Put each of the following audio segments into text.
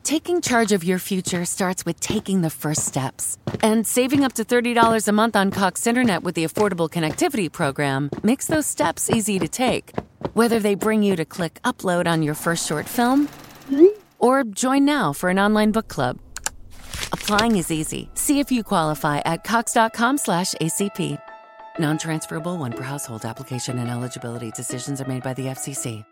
Taking charge of your future starts with taking the first steps. And saving up to $30 a month on Cox Internet with the Affordable Connectivity Program makes those steps easy to take. Whether they bring you to click upload on your first short film or join now for an online book club. Applying is easy. See if you qualify at cox.com/ACP. Non-transferable one per household. Application and eligibility decisions are made by the FCC.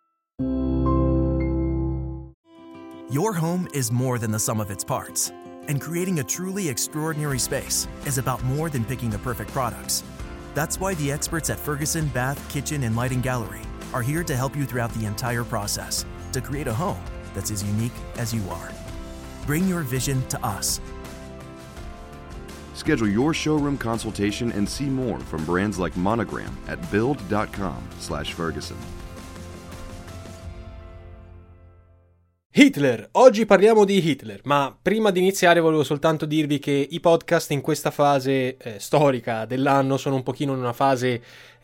Your home is more than the sum of its parts. And creating a truly extraordinary space is about more than picking the perfect products. That's why the experts at Ferguson Bath, Kitchen, and Lighting Gallery are here to help you throughout the entire process to create a home that's as unique as you are. Bring your vision to us. Schedule your showroom consultation and see more from brands like Monogram at build.com/Ferguson. Hitler! Oggi parliamo di Hitler, ma prima di iniziare volevo soltanto dirvi che i podcast in questa fase storica dell'anno sono un pochino in una fase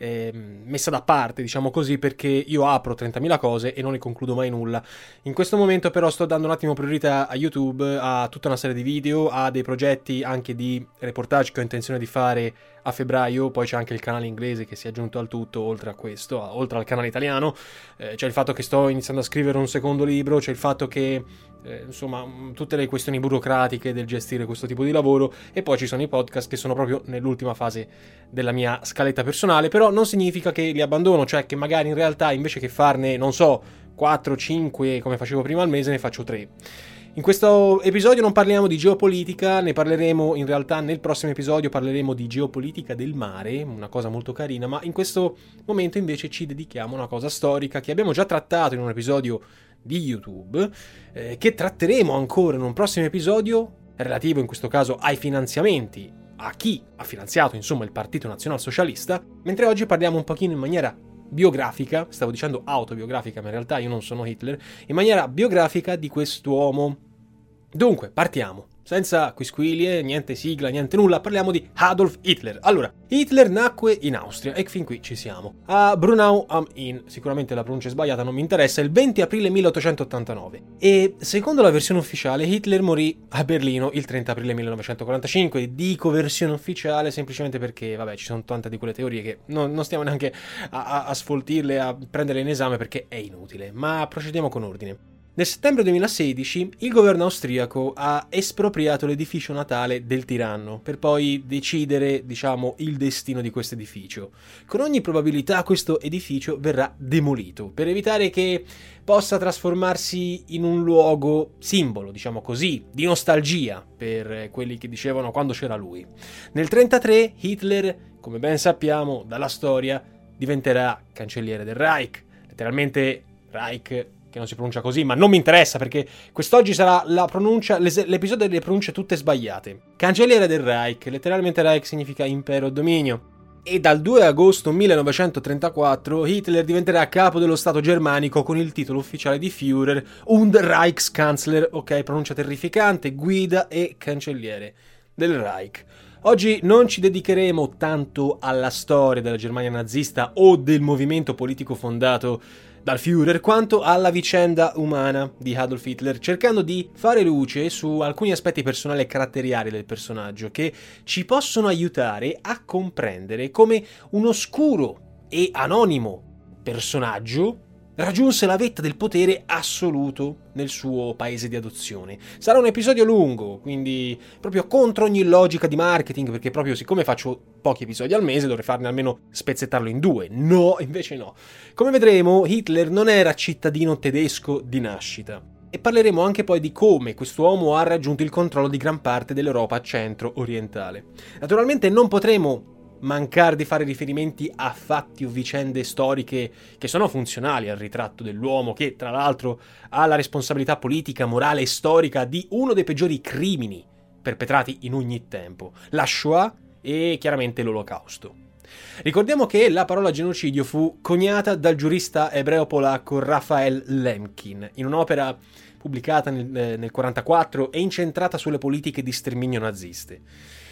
messa da parte, diciamo così, perché io apro 30.000 cose e non ne concludo mai nulla. In questo momento però sto dando un attimo priorità a YouTube, a tutta una serie di video, a dei progetti anche di reportage che ho intenzione di fare a febbraio. Poi c'è anche il canale inglese che si è aggiunto al tutto, oltre a questo, oltre al canale italiano. C'è il fatto che sto iniziando a scrivere un secondo libro, c'è il fatto che insomma tutte le questioni burocratiche del gestire questo tipo di lavoro, e poi ci sono i podcast che sono proprio nell'ultima fase della mia scaletta personale. Però non significa che li abbandono, cioè che magari in realtà invece che farne, non so, 4, 5 come facevo prima al mese, ne faccio 3. In questo episodio non parliamo di geopolitica, ne parleremo in realtà nel prossimo episodio, parleremo di geopolitica del mare, una cosa molto carina, ma in questo momento invece ci dedichiamo a una cosa storica che abbiamo già trattato in un episodio di YouTube, che tratteremo ancora in un prossimo episodio, relativo in questo caso ai finanziamenti, a chi ha finanziato insomma il Partito Nazionalsocialista, mentre oggi parliamo un pochino in maniera biografica, stavo dicendo autobiografica, ma in realtà io non sono Hitler, in maniera biografica di quest'uomo. Dunque, partiamo. Senza quisquilie, niente sigla, niente nulla, parliamo di Adolf Hitler. Allora, Hitler nacque in Austria, e fin qui ci siamo. A Brunau am Inn, sicuramente la pronuncia è sbagliata, non mi interessa, il 20 aprile 1889. E secondo la versione ufficiale, Hitler morì a Berlino il 30 aprile 1945. Dico versione ufficiale semplicemente perché, vabbè, ci sono tante di quelle teorie che non stiamo neanche a sfoltirle, a prenderle in esame perché è inutile. Ma procediamo con ordine. Nel settembre 2016 il governo austriaco ha espropriato l'edificio natale del tiranno per poi decidere, diciamo, il destino di questo edificio. Con ogni probabilità questo edificio verrà demolito per evitare che possa trasformarsi in un luogo simbolo, diciamo così, di nostalgia per quelli che dicevano quando c'era lui. Nel 1933 Hitler, come ben sappiamo dalla storia, diventerà cancelliere del Reich, letteralmente Reich, che non si pronuncia così, ma non mi interessa perché quest'oggi sarà la pronuncia, l'episodio delle pronunce tutte sbagliate. Cancelliere del Reich, letteralmente Reich significa impero o dominio. E dal 2 agosto 1934 Hitler diventerà capo dello Stato germanico con il titolo ufficiale di Führer und Reichskanzler, ok, pronuncia terrificante, guida e cancelliere del Reich. Oggi non ci dedicheremo tanto alla storia della Germania nazista o del movimento politico fondato dal Führer, quanto alla vicenda umana di Adolf Hitler, cercando di fare luce su alcuni aspetti personali e caratteriali del personaggio che ci possono aiutare a comprendere come un oscuro e anonimo personaggio raggiunse la vetta del potere assoluto nel suo paese di adozione. Sarà un episodio lungo, quindi proprio contro ogni logica di marketing, perché proprio siccome faccio pochi episodi al mese dovrei farne almeno spezzettarlo in 2. No, invece no. Come vedremo, Hitler non era cittadino tedesco di nascita. E parleremo anche poi di come quest'uomo ha raggiunto il controllo di gran parte dell'Europa centro-orientale. Naturalmente non potremo mancare di fare riferimenti a fatti o vicende storiche che sono funzionali al ritratto dell'uomo che, tra l'altro, ha la responsabilità politica, morale e storica di uno dei peggiori crimini perpetrati in ogni tempo, la Shoah e chiaramente l'Olocausto. Ricordiamo che la parola genocidio fu coniata dal giurista ebreo-polacco Raphael Lemkin in un'opera pubblicata nel 1944 e incentrata sulle politiche di sterminio naziste.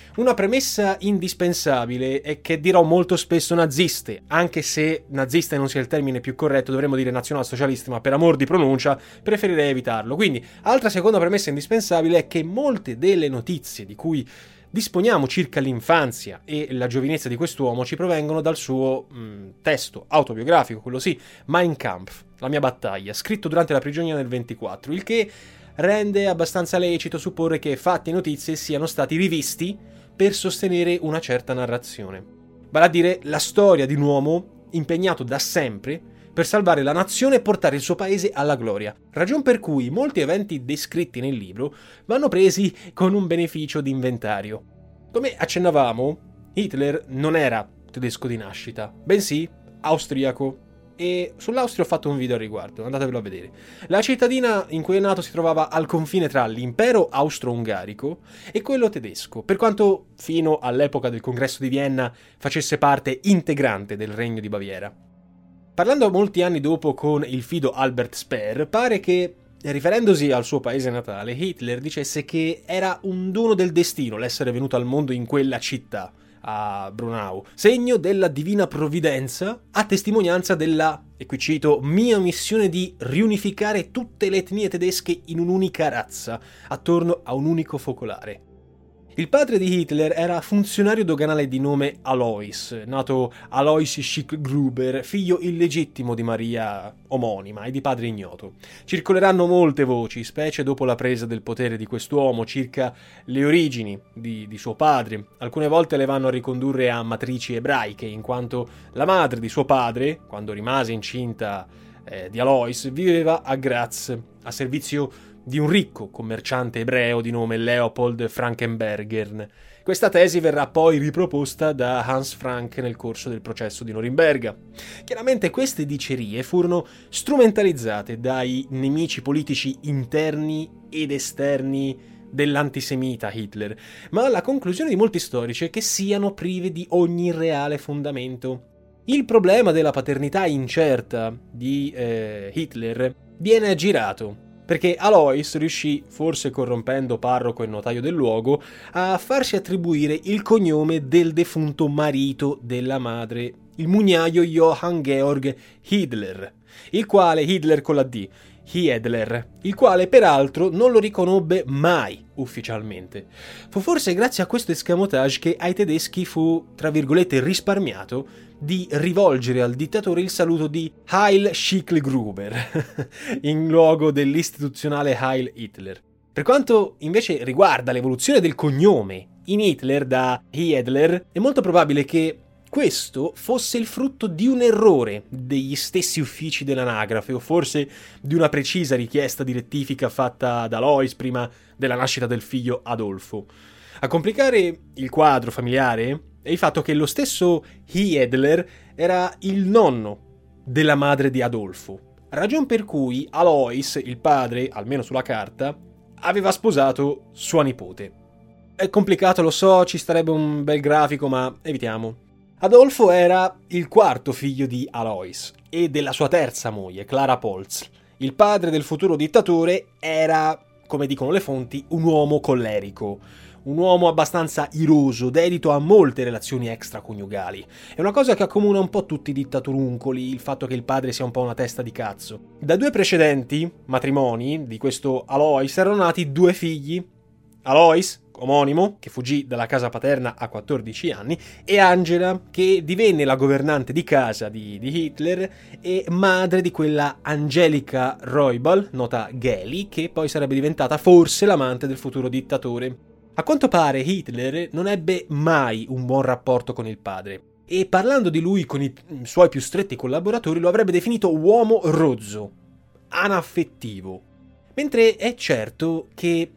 Una premessa indispensabile è che dirò molto spesso naziste, anche se nazista non sia il termine più corretto, dovremmo dire nazionalsocialiste, ma per amor di pronuncia preferirei evitarlo. Quindi, altra seconda premessa indispensabile è che molte delle notizie di cui disponiamo circa l'infanzia e la giovinezza di quest'uomo ci provengono dal suo testo autobiografico, quello sì, Mein Kampf, la mia battaglia, scritto durante la prigionia nel 24, il che rende abbastanza lecito supporre che fatti e notizie siano stati rivisti per sostenere una certa narrazione. Vale a dire la storia di un uomo impegnato da sempre per salvare la nazione e portare il suo paese alla gloria, ragion per cui molti eventi descritti nel libro vanno presi con un beneficio di inventario. Come accennavamo, Hitler non era tedesco di nascita, bensì austriaco, e sull'Austria ho fatto un video al riguardo, andatevelo a vedere. La cittadina in cui è nato si trovava al confine tra l'impero austro-ungarico e quello tedesco, per quanto fino all'epoca del congresso di Vienna facesse parte integrante del regno di Baviera. Parlando molti anni dopo con il fido Albert Speer, pare che, riferendosi al suo paese natale, Hitler dicesse che era un dono del destino l'essere venuto al mondo in quella città, a Brunau, segno della divina provvidenza, a testimonianza della, e qui cito, mia missione di riunificare tutte le etnie tedesche in un'unica razza, attorno a un unico focolare. Il padre di Hitler era funzionario doganale di nome Alois, nato Alois Schick-Gruber, figlio illegittimo di Maria omonima e di padre ignoto. Circoleranno molte voci, specie dopo la presa del potere di quest'uomo, circa le origini di suo padre. Alcune volte le vanno a ricondurre a matrici ebraiche, in quanto la madre di suo padre, quando rimase incinta di Alois, viveva a Graz, a servizio di un ricco commerciante ebreo di nome Leopold Frankenberger. Questa tesi verrà poi riproposta da Hans Frank nel corso del processo di Norimberga. Chiaramente queste dicerie furono strumentalizzate dai nemici politici interni ed esterni dell'antisemita Hitler, ma la conclusione di molti storici è che siano prive di ogni reale fondamento. Il problema della paternità incerta di Hitler viene aggirato, perché Alois riuscì, forse corrompendo parroco e notaio del luogo, a farsi attribuire il cognome del defunto marito della madre, il mugnaio Johann Georg Hiedler, il quale Hitler con la D, Hiedler, il quale peraltro non lo riconobbe mai ufficialmente. Fu forse grazie a questo escamotage che ai tedeschi fu, tra virgolette, risparmiato di rivolgere al dittatore il saluto di Heil Schick-Gruber in luogo dell'istituzionale Heil Hitler. Per quanto invece riguarda l'evoluzione del cognome in Hitler da Hiedler, è molto probabile che questo fosse il frutto di un errore degli stessi uffici dell'anagrafe, o forse di una precisa richiesta di rettifica fatta da Alois prima della nascita del figlio Adolfo. A complicare il quadro familiare è il fatto che lo stesso Hiedler era il nonno della madre di Adolfo, ragion per cui Alois, il padre, almeno sulla carta, aveva sposato sua nipote. È complicato, lo so, ci starebbe un bel grafico, ma evitiamo. Adolfo era il quarto figlio di Alois e della sua terza moglie, Clara Polz. Il padre del futuro dittatore era, come dicono le fonti, un uomo collerico, un uomo abbastanza iroso, dedito a molte relazioni extraconiugali. È una cosa che accomuna un po' tutti i dittaturuncoli, il fatto che il padre sia un po' una testa di cazzo. Da due precedenti matrimoni di questo Alois erano nati due figli, Alois, omonimo, che fuggì dalla casa paterna a 14 anni, e Angela, che divenne la governante di casa di Hitler e madre di quella Angelica Roybal, nota Geli, che poi sarebbe diventata forse l'amante del futuro dittatore. A quanto pare Hitler non ebbe mai un buon rapporto con il padre, e parlando di lui con i suoi più stretti collaboratori lo avrebbe definito uomo rozzo, anaffettivo, mentre è certo che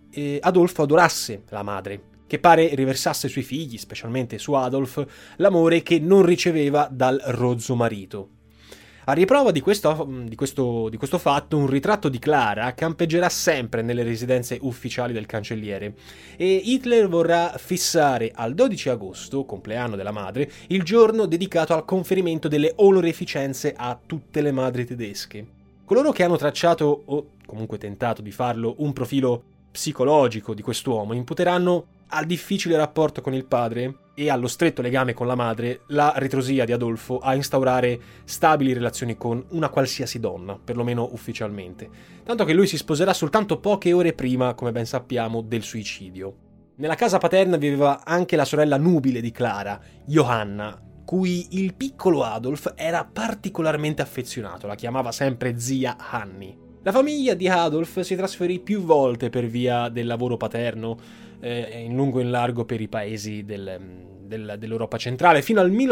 Adolfo adorasse la madre, che pare riversasse sui figli, specialmente su Adolf, l'amore che non riceveva dal rozzo marito. A riprova di questo fatto, un ritratto di Clara campeggerà sempre nelle residenze ufficiali del cancelliere, e Hitler vorrà fissare al 12 agosto, compleanno della madre, il giorno dedicato al conferimento delle onorificenze a tutte le madri tedesche. Coloro che hanno tracciato, o comunque tentato di farlo, un profilo psicologico di quest'uomo imputeranno al difficile rapporto con il padre e allo stretto legame con la madre la ritrosia di Adolfo a instaurare stabili relazioni con una qualsiasi donna, perlomeno ufficialmente, tanto che lui si sposerà soltanto poche ore prima, come ben sappiamo, del suicidio. Nella casa paterna viveva anche la sorella nubile di Clara, Johanna, cui il piccolo Adolf era particolarmente affezionato, la chiamava sempre zia Hanni. La famiglia di Adolf si trasferì più volte per via del lavoro paterno, in lungo e in largo per i paesi dell'Europa centrale, fino al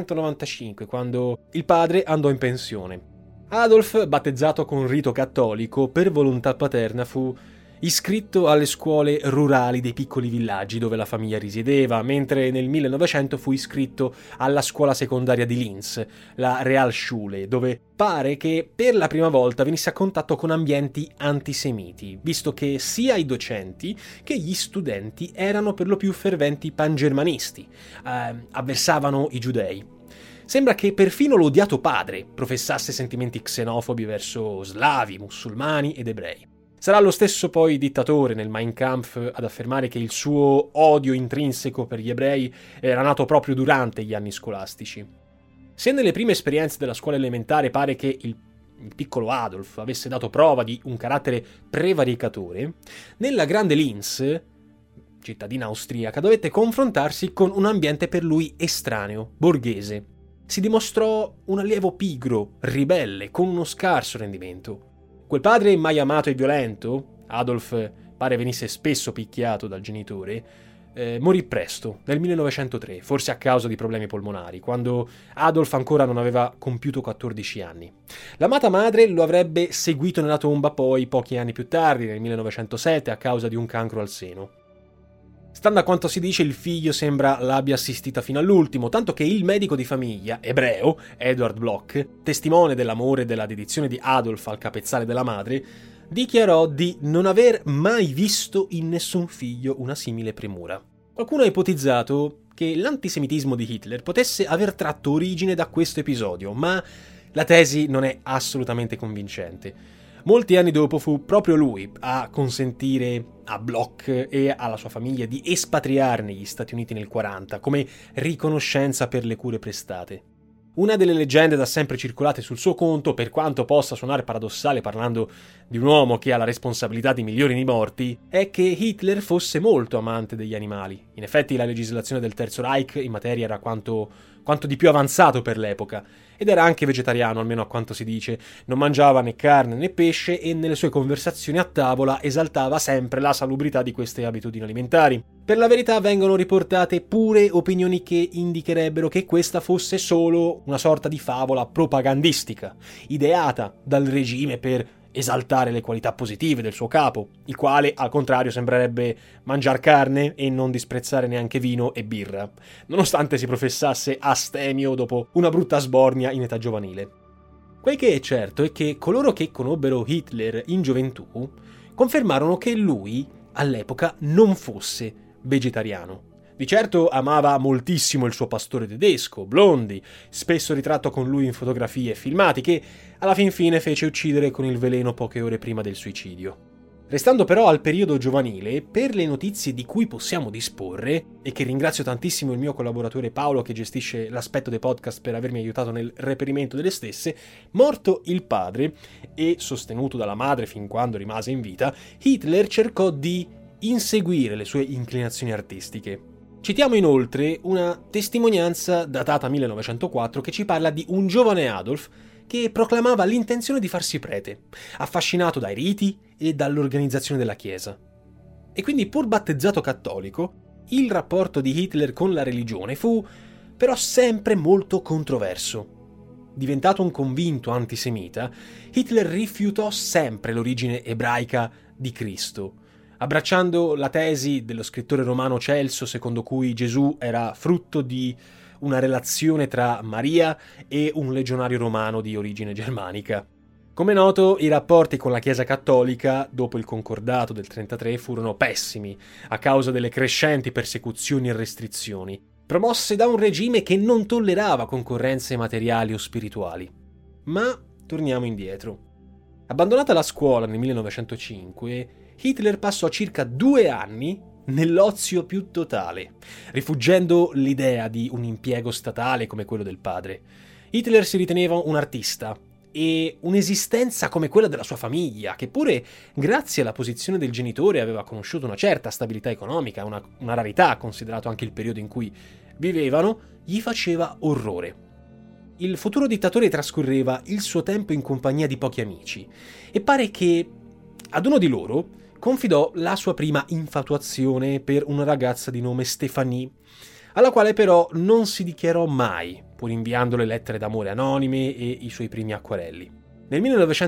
1895, quando il padre andò in pensione. Adolf, battezzato con rito cattolico, per volontà paterna fu iscritto alle scuole rurali dei piccoli villaggi dove la famiglia risiedeva, mentre nel 1900 fu iscritto alla scuola secondaria di Linz, la Realschule, dove pare che per la prima volta venisse a contatto con ambienti antisemiti, visto che sia i docenti che gli studenti erano per lo più ferventi pangermanisti, avversavano i giudei. Sembra che perfino l'odiato padre professasse sentimenti xenofobi verso slavi, musulmani ed ebrei. Sarà lo stesso poi dittatore nel Mein Kampf ad affermare che il suo odio intrinseco per gli ebrei era nato proprio durante gli anni scolastici. Se nelle prime esperienze della scuola elementare pare che il piccolo Adolf avesse dato prova di un carattere prevaricatore, nella grande Linz, cittadina austriaca, dovette confrontarsi con un ambiente per lui estraneo, borghese. Si dimostrò un allievo pigro, ribelle, con uno scarso rendimento. Quel padre mai amato e violento, Adolf pare venisse spesso picchiato dal genitore, morì presto, nel 1903, forse a causa di problemi polmonari, quando Adolf ancora non aveva compiuto 14 anni. L'amata madre lo avrebbe seguito nella tomba poi pochi anni più tardi, nel 1907, a causa di un cancro al seno. Stando a quanto si dice, il figlio sembra l'abbia assistita fino all'ultimo, tanto che il medico di famiglia, ebreo, Eduard Bloch, testimone dell'amore e della dedizione di Adolf al capezzale della madre, dichiarò di non aver mai visto in nessun figlio una simile premura. Qualcuno ha ipotizzato che l'antisemitismo di Hitler potesse aver tratto origine da questo episodio, ma la tesi non è assolutamente convincente. Molti anni dopo fu proprio lui a consentire a Bloch e alla sua famiglia di espatriare negli Stati Uniti nel 1940 come riconoscenza per le cure prestate. Una delle leggende da sempre circolate sul suo conto, per quanto possa suonare paradossale parlando di un uomo che ha la responsabilità di milioni di morti, è che Hitler fosse molto amante degli animali. In effetti la legislazione del Terzo Reich in materia era quanto di più avanzato per l'epoca, ed era anche vegetariano, almeno a quanto si dice. Non mangiava né carne né pesce e nelle sue conversazioni a tavola esaltava sempre la salubrità di queste abitudini alimentari. Per la verità vengono riportate pure opinioni che indicherebbero che questa fosse solo una sorta di favola propagandistica, ideata dal regime per esaltare le qualità positive del suo capo, il quale al contrario sembrerebbe mangiar carne e non disprezzare neanche vino e birra, nonostante si professasse astemio dopo una brutta sbornia in età giovanile. Quel che è certo è che coloro che conobbero Hitler in gioventù confermarono che lui all'epoca non fosse vegetariano. Di certo amava moltissimo il suo pastore tedesco, Blondi, spesso ritratto con lui in fotografie e filmati, che alla fin fine fece uccidere con il veleno poche ore prima del suicidio. Restando però al periodo giovanile, per le notizie di cui possiamo disporre, e che ringrazio tantissimo il mio collaboratore Paolo che gestisce l'aspetto dei podcast per avermi aiutato nel reperimento delle stesse, morto il padre e sostenuto dalla madre fin quando rimase in vita, Hitler cercò di inseguire le sue inclinazioni artistiche. Citiamo inoltre una testimonianza datata 1904 che ci parla di un giovane Adolf che proclamava l'intenzione di farsi prete, affascinato dai riti e dall'organizzazione della Chiesa. E quindi, pur battezzato cattolico, il rapporto di Hitler con la religione fu però sempre molto controverso. Diventato un convinto antisemita, Hitler rifiutò sempre l'origine ebraica di Cristo, abbracciando la tesi dello scrittore romano Celso secondo cui Gesù era frutto di una relazione tra Maria e un legionario romano di origine germanica. Come noto, i rapporti con la Chiesa cattolica dopo il concordato del 1933 furono pessimi a causa delle crescenti persecuzioni e restrizioni, promosse da un regime che non tollerava concorrenze materiali o spirituali. Ma torniamo indietro. Abbandonata la scuola nel 1905, Hitler passò circa 2 anni nell'ozio più totale, rifuggendo l'idea di un impiego statale come quello del padre. Hitler si riteneva un artista e un'esistenza come quella della sua famiglia, che pure grazie alla posizione del genitore aveva conosciuto una certa stabilità economica, una rarità considerato anche il periodo in cui vivevano, gli faceva orrore. Il futuro dittatore trascorreva il suo tempo in compagnia di pochi amici e pare che ad uno di loro confidò la sua prima infatuazione per una ragazza di nome Stéphanie, alla quale però non si dichiarò mai, pur inviandole lettere d'amore anonime e i suoi primi acquarelli. Nel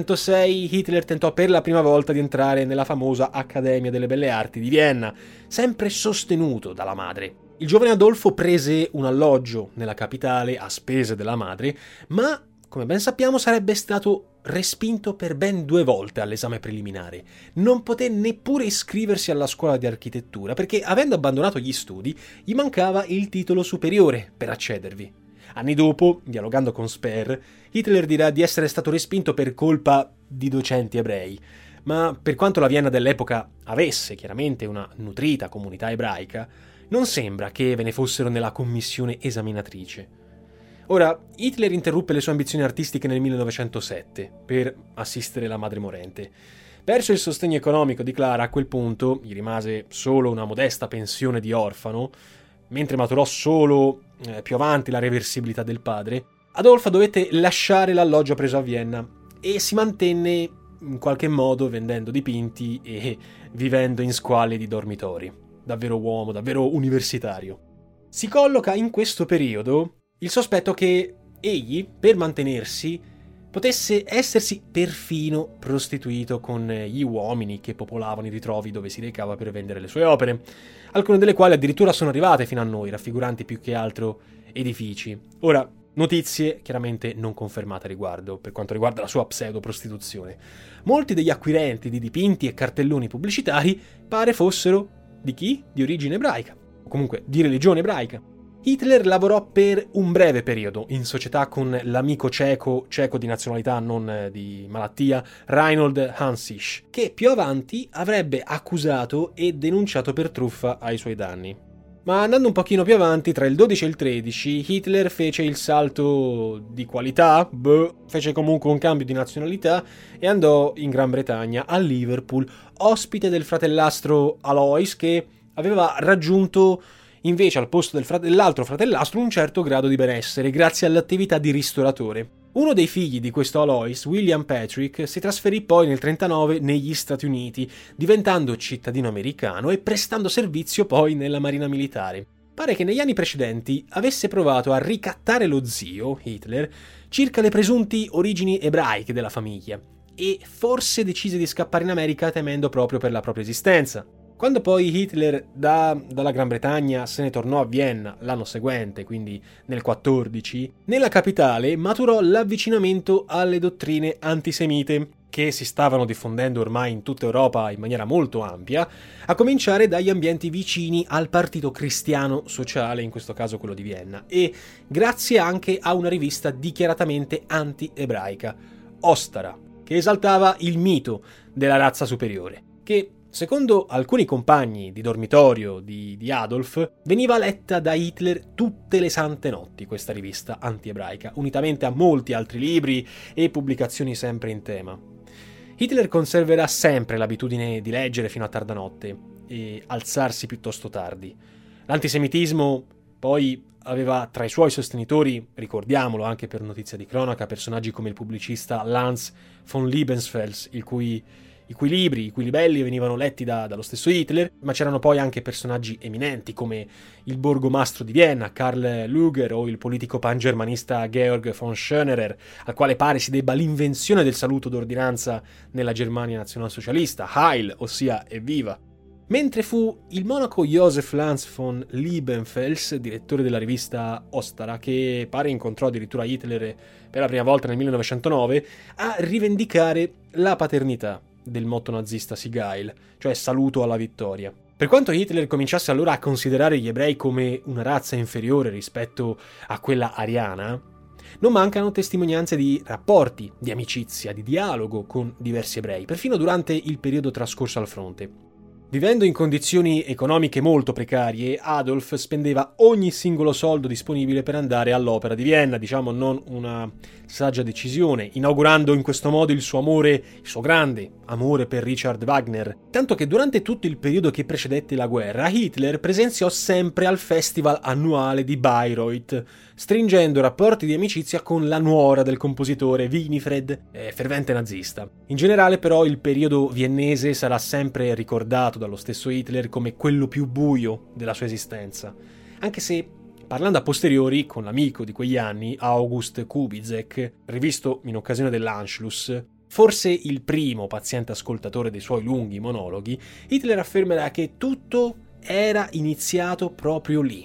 1906 Hitler tentò per la prima volta di entrare nella famosa Accademia delle Belle Arti di Vienna, sempre sostenuto dalla madre. Il giovane Adolfo prese un alloggio nella capitale a spese della madre, ma, come ben sappiamo, sarebbe stato respinto per ben 2 volte all'esame preliminare. Non poté neppure iscriversi alla scuola di architettura perché, avendo abbandonato gli studi, gli mancava il titolo superiore per accedervi. Anni dopo, dialogando con Speer, Hitler dirà di essere stato respinto per colpa di docenti ebrei. Ma per quanto la Vienna dell'epoca avesse chiaramente una nutrita comunità ebraica, non sembra che ve ne fossero nella commissione esaminatrice. Ora, Hitler interruppe le sue ambizioni artistiche nel 1907 per assistere la madre morente. Perso il sostegno economico di Clara, a quel punto gli rimase solo una modesta pensione di orfano, mentre maturò solo più avanti la reversibilità del padre. Adolfo dovette lasciare l'alloggio preso a Vienna e si mantenne in qualche modo vendendo dipinti e vivendo in squalli di dormitori. Davvero uomo, davvero universitario. Si colloca in questo periodo il sospetto che egli, per mantenersi, potesse essersi perfino prostituito con gli uomini che popolavano i ritrovi dove si recava per vendere le sue opere, alcune delle quali addirittura sono arrivate fino a noi, raffiguranti più che altro edifici. Ora, notizie chiaramente non confermate a riguardo, per quanto riguarda la sua pseudo-prostituzione. Molti degli acquirenti di dipinti e cartelloni pubblicitari pare fossero di chi? Di origine ebraica, o comunque di religione ebraica. Hitler lavorò per un breve periodo in società con l'amico ceco di nazionalità, non di malattia, Reinhold Hansisch, che più avanti avrebbe accusato e denunciato per truffa ai suoi danni. Ma andando un pochino più avanti, tra il 12 e il 13, Hitler fece il salto di qualità, fece comunque un cambio di nazionalità e andò in Gran Bretagna, a Liverpool, ospite del fratellastro Alois, che aveva raggiunto invece al posto dell'altro fratellastro un certo grado di benessere grazie all'attività di ristoratore. Uno dei figli di questo Alois, William Patrick, si trasferì poi nel 1939 negli Stati Uniti, diventando cittadino americano e prestando servizio poi nella Marina Militare. Pare che negli anni precedenti avesse provato a ricattare lo zio, Hitler, circa le presunti origini ebraiche della famiglia e forse decise di scappare in America temendo proprio per la propria esistenza. Quando poi Hitler dalla Gran Bretagna se ne tornò a Vienna l'anno seguente, quindi nel 14, nella capitale maturò l'avvicinamento alle dottrine antisemite che si stavano diffondendo ormai in tutta Europa in maniera molto ampia, a cominciare dagli ambienti vicini al Partito Cristiano Sociale, in questo caso quello di Vienna, e grazie anche a una rivista dichiaratamente anti-ebraica, Ostara, che esaltava il mito della razza superiore, che secondo alcuni compagni di dormitorio di Adolf, veniva letta da Hitler tutte le sante notti questa rivista anti-ebraica, unitamente a molti altri libri e pubblicazioni sempre in tema. Hitler conserverà sempre l'abitudine di leggere fino a tarda notte e alzarsi piuttosto tardi. L'antisemitismo poi aveva tra i suoi sostenitori, ricordiamolo anche per notizia di cronaca, personaggi come il pubblicista Lanz von Liebensfels, i cui libelli venivano letti dallo stesso Hitler, ma c'erano poi anche personaggi eminenti come il borgomastro di Vienna, Karl Lueger, o il politico pangermanista Georg von Schönerer, al quale pare si debba l'invenzione del saluto d'ordinanza nella Germania nazionalsocialista, Heil, ossia evviva. Mentre fu il monaco Josef Lanz von Liebenfels, direttore della rivista Ostara, che pare incontrò addirittura Hitler per la prima volta nel 1909, a rivendicare la paternità del motto nazista Sieg Heil, cioè saluto alla vittoria. Per quanto Hitler cominciasse allora a considerare gli ebrei come una razza inferiore rispetto a quella ariana, Non mancano testimonianze di rapporti, di amicizia, di dialogo con diversi ebrei, perfino durante il periodo trascorso al fronte. Vivendo in condizioni economiche molto precarie, Adolf spendeva ogni singolo soldo disponibile per andare all'Opera di Vienna, diciamo non una saggia decisione, inaugurando in questo modo il suo grande amore per Richard Wagner. Tanto che durante tutto il periodo che precedette la guerra, Hitler presenziò sempre al festival annuale di Bayreuth, stringendo rapporti di amicizia con la nuora del compositore Winifred, fervente nazista. In generale però il periodo viennese sarà sempre ricordato dallo stesso Hitler come quello più buio della sua esistenza, anche se, parlando a posteriori con l'amico di quegli anni, August Kubizek, rivisto in occasione dell'Anschluss, forse il primo paziente ascoltatore dei suoi lunghi monologhi, Hitler affermerà che tutto era iniziato proprio lì.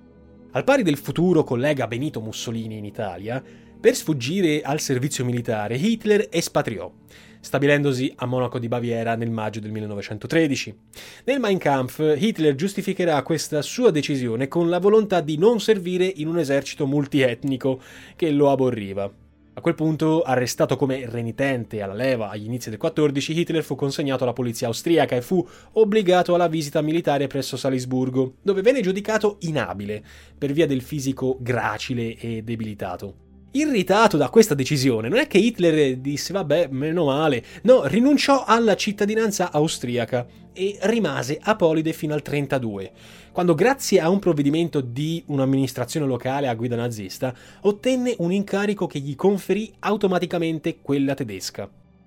Al pari del futuro collega Benito Mussolini in Italia, per sfuggire al servizio militare, Hitler espatriò, stabilendosi a Monaco di Baviera nel maggio del 1913. Nel Mein Kampf, Hitler giustificherà questa sua decisione con la volontà di non servire in un esercito multietnico che lo aborriva. A quel punto, arrestato come renitente alla leva agli inizi del 14, Hitler fu consegnato alla polizia austriaca e fu obbligato alla visita militare presso Salisburgo, dove venne giudicato inabile per via del fisico gracile e debilitato. Irritato da questa decisione, non è che Hitler disse vabbè, meno male, no, rinunciò alla cittadinanza austriaca e rimase apolide fino al 1932, quando grazie a un provvedimento di un'amministrazione locale a guida nazista ottenne un incarico che gli conferì automaticamente quella tedesca.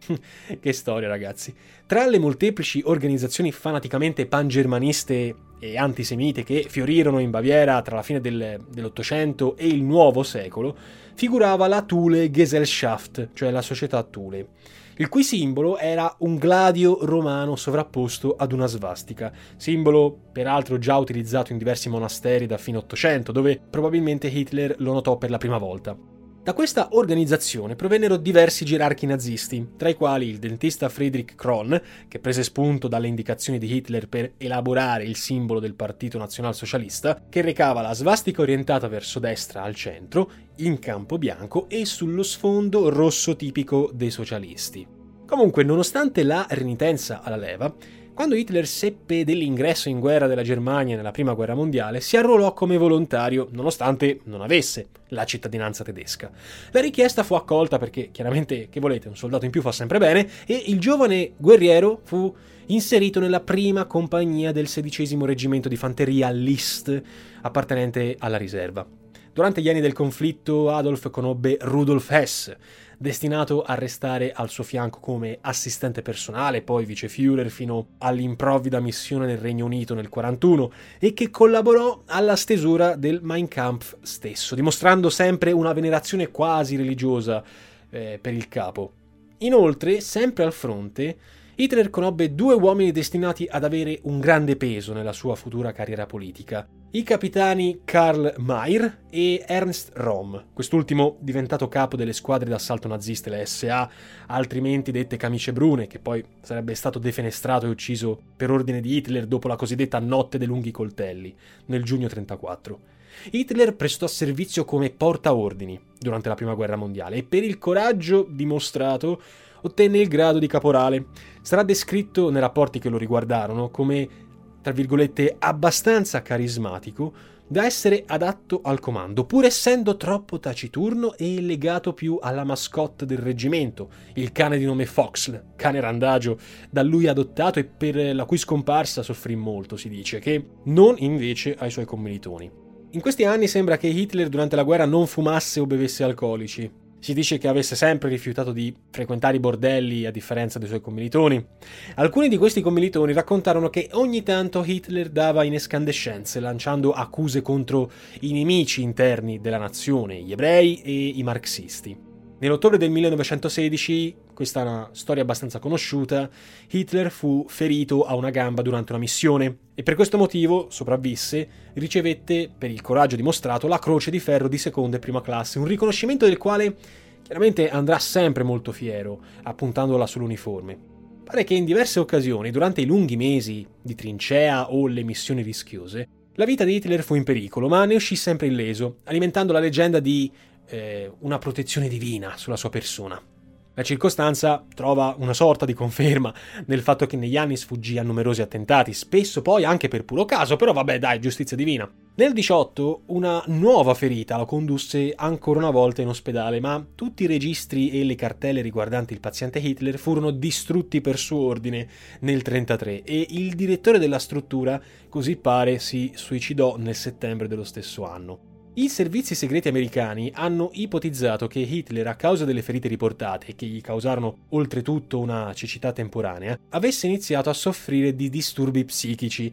Che storia, ragazzi. Tra le molteplici organizzazioni fanaticamente pangermaniste e antisemite che fiorirono in Baviera tra la fine dell'Ottocento e il nuovo secolo, figurava la Thule Gesellschaft, cioè la società Thule, il cui simbolo era un gladio romano sovrapposto ad una svastica, simbolo peraltro già utilizzato in diversi monasteri da fine Ottocento, dove probabilmente Hitler lo notò per la prima volta. Da questa organizzazione provennero diversi gerarchi nazisti, tra i quali il dentista Friedrich Kron, che prese spunto dalle indicazioni di Hitler per elaborare il simbolo del Partito Nazionalsocialista, che recava la svastica orientata verso destra al centro, in campo bianco e sullo sfondo rosso tipico dei socialisti. Comunque, nonostante la renitenza alla leva, quando Hitler seppe dell'ingresso in guerra della Germania nella Prima Guerra Mondiale, si arruolò come volontario, nonostante non avesse la cittadinanza tedesca. La richiesta fu accolta perché, chiaramente, che volete, un soldato in più fa sempre bene, e il giovane guerriero fu inserito nella prima compagnia del 16° reggimento di fanteria List, appartenente alla riserva. Durante gli anni del conflitto, Adolf conobbe Rudolf Hess, destinato a restare al suo fianco come assistente personale, poi vice Führer fino all'improvvida missione nel Regno Unito nel 1941, e che collaborò alla stesura del Mein Kampf stesso, dimostrando sempre una venerazione quasi religiosa per il capo. Inoltre, sempre al fronte, Hitler conobbe due uomini destinati ad avere un grande peso nella sua futura carriera politica: i capitani Karl Mayr e Ernst Röhm, quest'ultimo diventato capo delle squadre d'assalto naziste, le SA, altrimenti dette camicie brune, che poi sarebbe stato defenestrato e ucciso per ordine di Hitler dopo la cosiddetta Notte dei Lunghi Coltelli, nel giugno 1934. Hitler prestò servizio come portaordini durante la Prima Guerra Mondiale e per il coraggio dimostrato ottenne il grado di caporale. Sarà descritto nei rapporti che lo riguardarono come, tra virgolette, abbastanza carismatico da essere adatto al comando, pur essendo troppo taciturno e legato più alla mascotte del reggimento, il cane di nome Foxl, cane randagio, da lui adottato e per la cui scomparsa soffrì molto, si dice, che non invece ai suoi commilitoni. In questi anni sembra che Hitler durante la guerra non fumasse o bevesse alcolici. Si dice che avesse sempre rifiutato di frequentare i bordelli a differenza dei suoi commilitoni. Alcuni di questi commilitoni raccontarono che ogni tanto Hitler dava in escandescenze, lanciando accuse contro i nemici interni della nazione, gli ebrei e i marxisti. Nell'ottobre del 1916, questa è una storia abbastanza conosciuta, Hitler fu ferito a una gamba durante una missione e per questo motivo sopravvisse, ricevette, per il coraggio dimostrato, la Croce di Ferro di seconda e prima classe, un riconoscimento del quale chiaramente andrà sempre molto fiero, appuntandola sull'uniforme. Pare che in diverse occasioni, durante i lunghi mesi di trincea o le missioni rischiose, la vita di Hitler fu in pericolo, ma ne uscì sempre illeso, alimentando la leggenda di una protezione divina sulla sua persona. La circostanza trova una sorta di conferma nel fatto che negli anni sfuggì a numerosi attentati, spesso poi anche per puro caso, però vabbè dai, giustizia divina. Nel 18 una nuova ferita lo condusse ancora una volta in ospedale, ma tutti i registri e le cartelle riguardanti il paziente Hitler furono distrutti per suo ordine nel 33 e il direttore della struttura, così pare, si suicidò nel settembre dello stesso anno. I servizi segreti americani hanno ipotizzato che Hitler, a causa delle ferite riportate, che gli causarono oltretutto una cecità temporanea, avesse iniziato a soffrire di disturbi psichici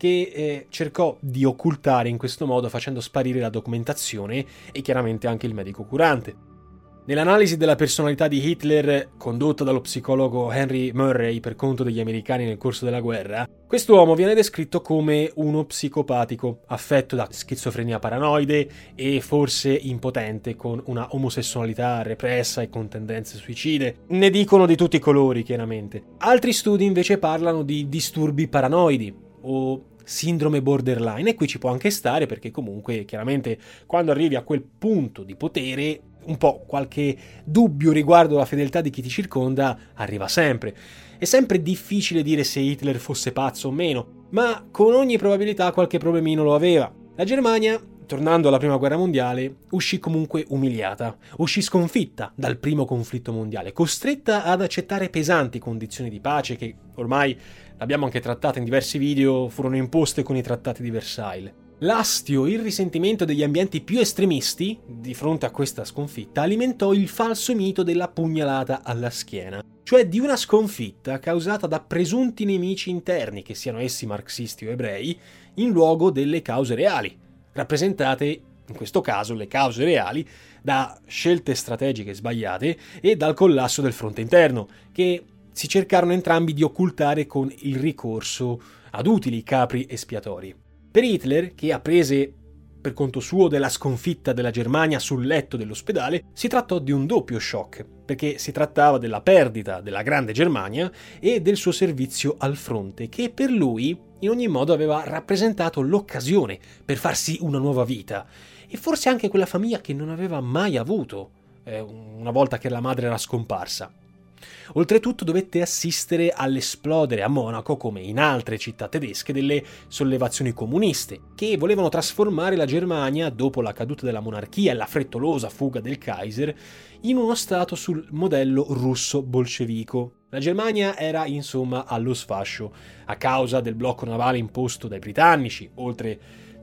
che cercò di occultare in questo modo facendo sparire la documentazione e chiaramente anche il medico curante. Nell'analisi della personalità di Hitler, condotta dallo psicologo Henry Murray per conto degli americani nel corso della guerra, quest'uomo viene descritto come uno psicopatico, affetto da schizofrenia paranoide e forse impotente, con una omosessualità repressa e con tendenze suicide. Ne dicono di tutti i colori, chiaramente. Altri studi invece parlano di disturbi paranoidi o sindrome borderline, e qui ci può anche stare perché comunque chiaramente quando arrivi a quel punto di potere un po' qualche dubbio riguardo alla fedeltà di chi ti circonda arriva sempre. È sempre difficile dire se Hitler fosse pazzo o meno, ma con ogni probabilità qualche problemino lo aveva. La Germania, tornando alla prima guerra mondiale, uscì comunque umiliata, uscì sconfitta dal primo conflitto mondiale, costretta ad accettare pesanti condizioni di pace che ormai, l'abbiamo anche trattata in diversi video, furono imposte con i trattati di Versailles. L'astio, il risentimento degli ambienti più estremisti di fronte a questa sconfitta alimentò il falso mito della pugnalata alla schiena, cioè di una sconfitta causata da presunti nemici interni, che siano essi marxisti o ebrei, in luogo delle cause reali, rappresentate, in questo caso le cause reali, da scelte strategiche sbagliate e dal collasso del fronte interno, che si cercarono entrambi di occultare con il ricorso ad utili capri espiatori. Per Hitler, che apprese per conto suo della sconfitta della Germania sul letto dell'ospedale, si trattò di un doppio shock, perché si trattava della perdita della grande Germania e del suo servizio al fronte, che per lui in ogni modo aveva rappresentato l'occasione per farsi una nuova vita, e forse anche quella famiglia che non aveva mai avuto una volta che la madre era scomparsa. Oltretutto dovette assistere all'esplodere a Monaco, come in altre città tedesche, delle sollevazioni comuniste, che volevano trasformare la Germania, dopo la caduta della monarchia e la frettolosa fuga del Kaiser, in uno stato sul modello russo bolscevico. La Germania era insomma allo sfascio, a causa del blocco navale imposto dai britannici. Oltre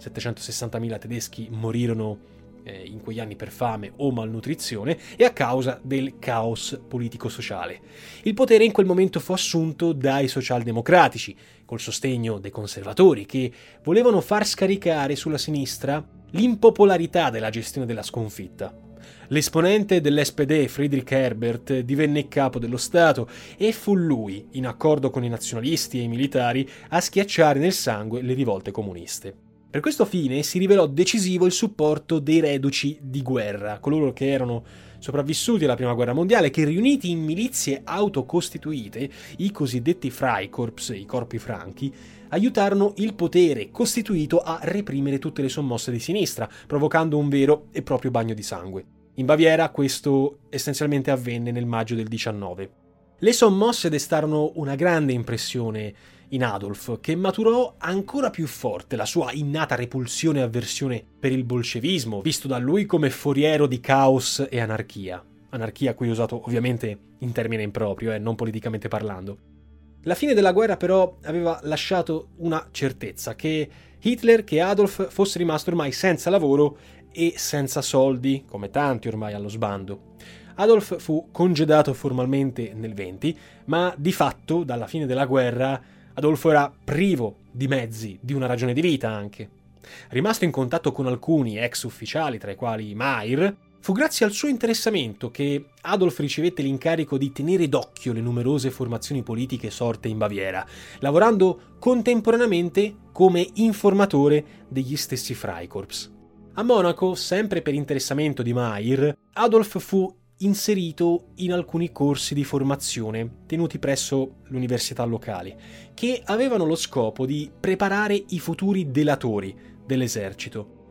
760.000 tedeschi morirono in quegli anni per fame o malnutrizione, e a causa del caos politico-sociale. Il potere in quel momento fu assunto dai socialdemocratici, col sostegno dei conservatori, che volevano far scaricare sulla sinistra l'impopolarità della gestione della sconfitta. L'esponente dell'SPD, Friedrich Herbert, divenne capo dello Stato e fu lui, in accordo con i nazionalisti e i militari, a schiacciare nel sangue le rivolte comuniste. Per questo fine si rivelò decisivo il supporto dei reduci di guerra, coloro che erano sopravvissuti alla Prima Guerra Mondiale, che riuniti in milizie autocostituite, i cosiddetti Freikorps, i corpi franchi, aiutarono il potere costituito a reprimere tutte le sommosse di sinistra, provocando un vero e proprio bagno di sangue. In Baviera questo essenzialmente avvenne nel maggio del 19. Le sommosse destarono una grande impressione in Adolf, che maturò ancora più forte la sua innata repulsione e avversione per il bolscevismo, visto da lui come foriero di caos e anarchia. Anarchia qui usato ovviamente in termine improprio, non politicamente parlando. La fine della guerra però aveva lasciato una certezza, che Hitler, che Adolf fosse rimasto ormai senza lavoro e senza soldi, come tanti ormai allo sbando. Adolf fu congedato formalmente nel 20, ma di fatto, dalla fine della guerra, Adolfo era privo di mezzi, di una ragione di vita anche. Rimasto in contatto con alcuni ex ufficiali, tra i quali Mayr, fu grazie al suo interessamento che Adolf ricevette l'incarico di tenere d'occhio le numerose formazioni politiche sorte in Baviera, lavorando contemporaneamente come informatore degli stessi Freikorps. A Monaco, sempre per interessamento di Mayr, Adolf fu inserito in alcuni corsi di formazione tenuti presso le università locali, che avevano lo scopo di preparare i futuri delatori dell'esercito.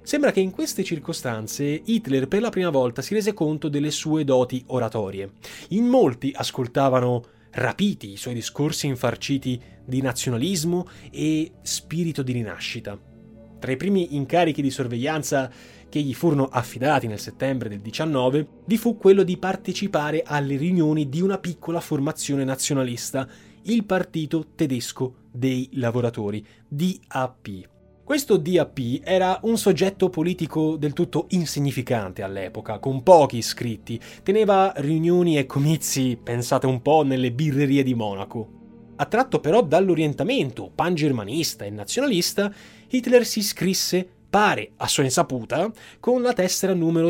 Sembra che in queste circostanze Hitler per la prima volta si rese conto delle sue doti oratorie. In molti ascoltavano rapiti i suoi discorsi infarciti di nazionalismo e spirito di rinascita. Tra i primi incarichi di sorveglianza che gli furono affidati nel settembre del 19 vi fu quello di partecipare alle riunioni di una piccola formazione nazionalista, il Partito Tedesco dei Lavoratori, DAP. Questo DAP era un soggetto politico del tutto insignificante all'epoca, con pochi iscritti, teneva riunioni e comizi, pensate un po', nelle birrerie di Monaco. Attratto però dall'orientamento pangermanista e nazionalista, Hitler si iscrisse, pare a sua insaputa, con la tessera numero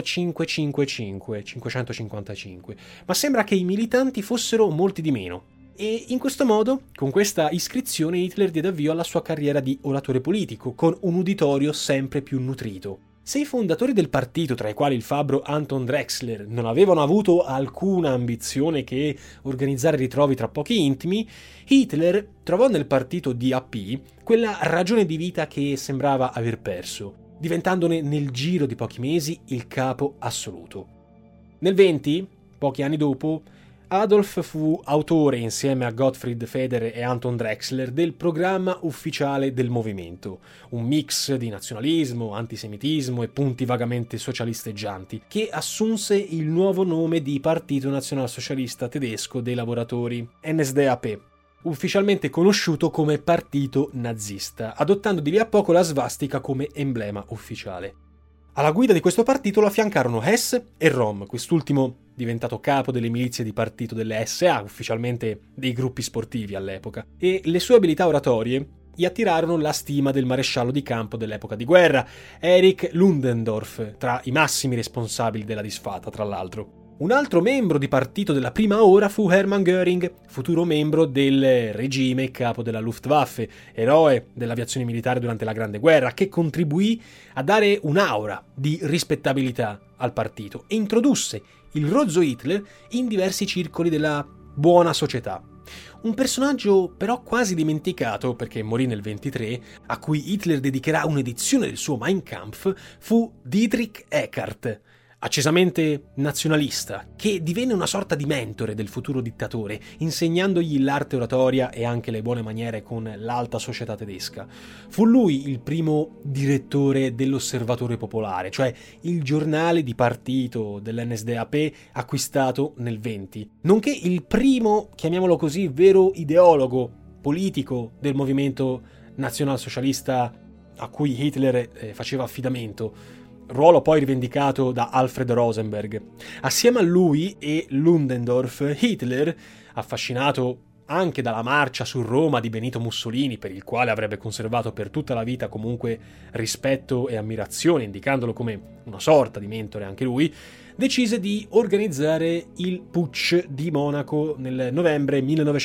555, ma sembra che i militanti fossero molti di meno. E in questo modo, con questa iscrizione, Hitler diede avvio alla sua carriera di oratore politico, con un uditorio sempre più nutrito. Se i fondatori del partito, tra i quali il fabbro Anton Drexler, non avevano avuto alcuna ambizione che organizzare ritrovi tra pochi intimi, Hitler trovò nel partito DAP quella ragione di vita che sembrava aver perso, diventandone nel giro di pochi mesi il capo assoluto. Nel 20, pochi anni dopo, Adolf fu autore, insieme a Gottfried Feder e Anton Drexler, del programma ufficiale del movimento, un mix di nazionalismo, antisemitismo e punti vagamente socialisteggianti, che assunse il nuovo nome di Partito Nazionalsocialista Tedesco dei Lavoratori, NSDAP, ufficialmente conosciuto come partito nazista, adottando di lì a poco la svastica come emblema ufficiale. Alla guida di questo partito lo affiancarono Hess e Rom, quest'ultimo diventato capo delle milizie di partito delle SA, ufficialmente dei gruppi sportivi all'epoca, e le sue abilità oratorie gli attirarono la stima del maresciallo di campo dell'epoca di guerra, Erich Ludendorff, tra i massimi responsabili della disfatta, tra l'altro. Un altro membro di partito della prima ora fu Hermann Göring, futuro membro del regime capo della Luftwaffe, eroe dell'aviazione militare durante la Grande Guerra, che contribuì a dare un'aura di rispettabilità al partito e introdusse il rozzo Hitler in diversi circoli della buona società. Un personaggio però quasi dimenticato, perché morì nel 23, a cui Hitler dedicherà un'edizione del suo Mein Kampf, fu Dietrich Eckart, accesamente nazionalista, che divenne una sorta di mentore del futuro dittatore, insegnandogli l'arte oratoria e anche le buone maniere con l'alta società tedesca. Fu lui il primo direttore dell'Osservatore Popolare, cioè il giornale di partito dell'NSDAP acquistato nel 20, nonché il primo, chiamiamolo così, vero ideologo politico del movimento nazionalsocialista a cui Hitler faceva affidamento, ruolo poi rivendicato da Alfred Rosenberg. Assieme a lui e Ludendorff, Hitler, affascinato anche dalla marcia su Roma di Benito Mussolini, per il quale avrebbe conservato per tutta la vita comunque rispetto e ammirazione, indicandolo come una sorta di mentore anche lui, decise di organizzare il Putsch di Monaco nel novembre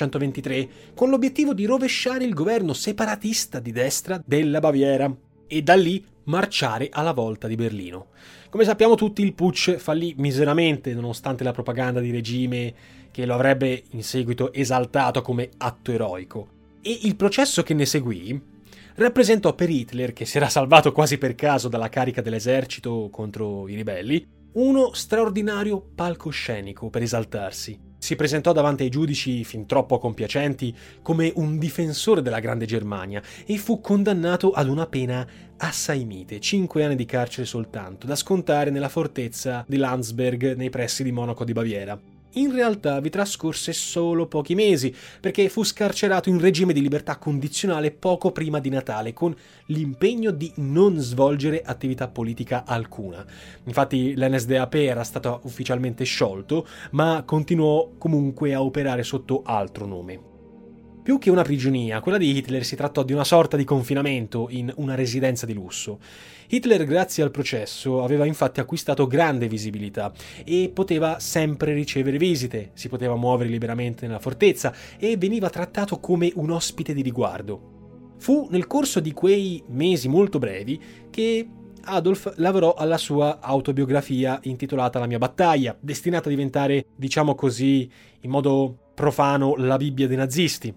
1923, con l'obiettivo di rovesciare il governo separatista di destra della Baviera e da lì marciare alla volta di Berlino. Come sappiamo tutti, il putsch fallì miseramente nonostante la propaganda di regime che lo avrebbe in seguito esaltato come atto eroico. E il processo che ne seguì rappresentò per Hitler, che si era salvato quasi per caso dalla carica dell'esercito contro i ribelli, uno straordinario palcoscenico per esaltarsi. Si presentò davanti ai giudici fin troppo compiacenti come un difensore della Grande Germania e fu condannato ad una pena assai mite, 5 anni di carcere soltanto, da scontare nella fortezza di Landsberg nei pressi di Monaco di Baviera. In realtà vi trascorse solo pochi mesi, perché fu scarcerato in regime di libertà condizionale poco prima di Natale, con l'impegno di non svolgere attività politica alcuna. Infatti l'NSDAP era stato ufficialmente sciolto, ma continuò comunque a operare sotto altro nome. Più che una prigionia, quella di Hitler si trattò di una sorta di confinamento in una residenza di lusso. Hitler, grazie al processo, aveva infatti acquistato grande visibilità e poteva sempre ricevere visite, si poteva muovere liberamente nella fortezza e veniva trattato come un ospite di riguardo. Fu nel corso di quei mesi molto brevi che Adolf lavorò alla sua autobiografia intitolata La mia battaglia, destinata a diventare, diciamo così, in modo profano, la Bibbia dei nazisti.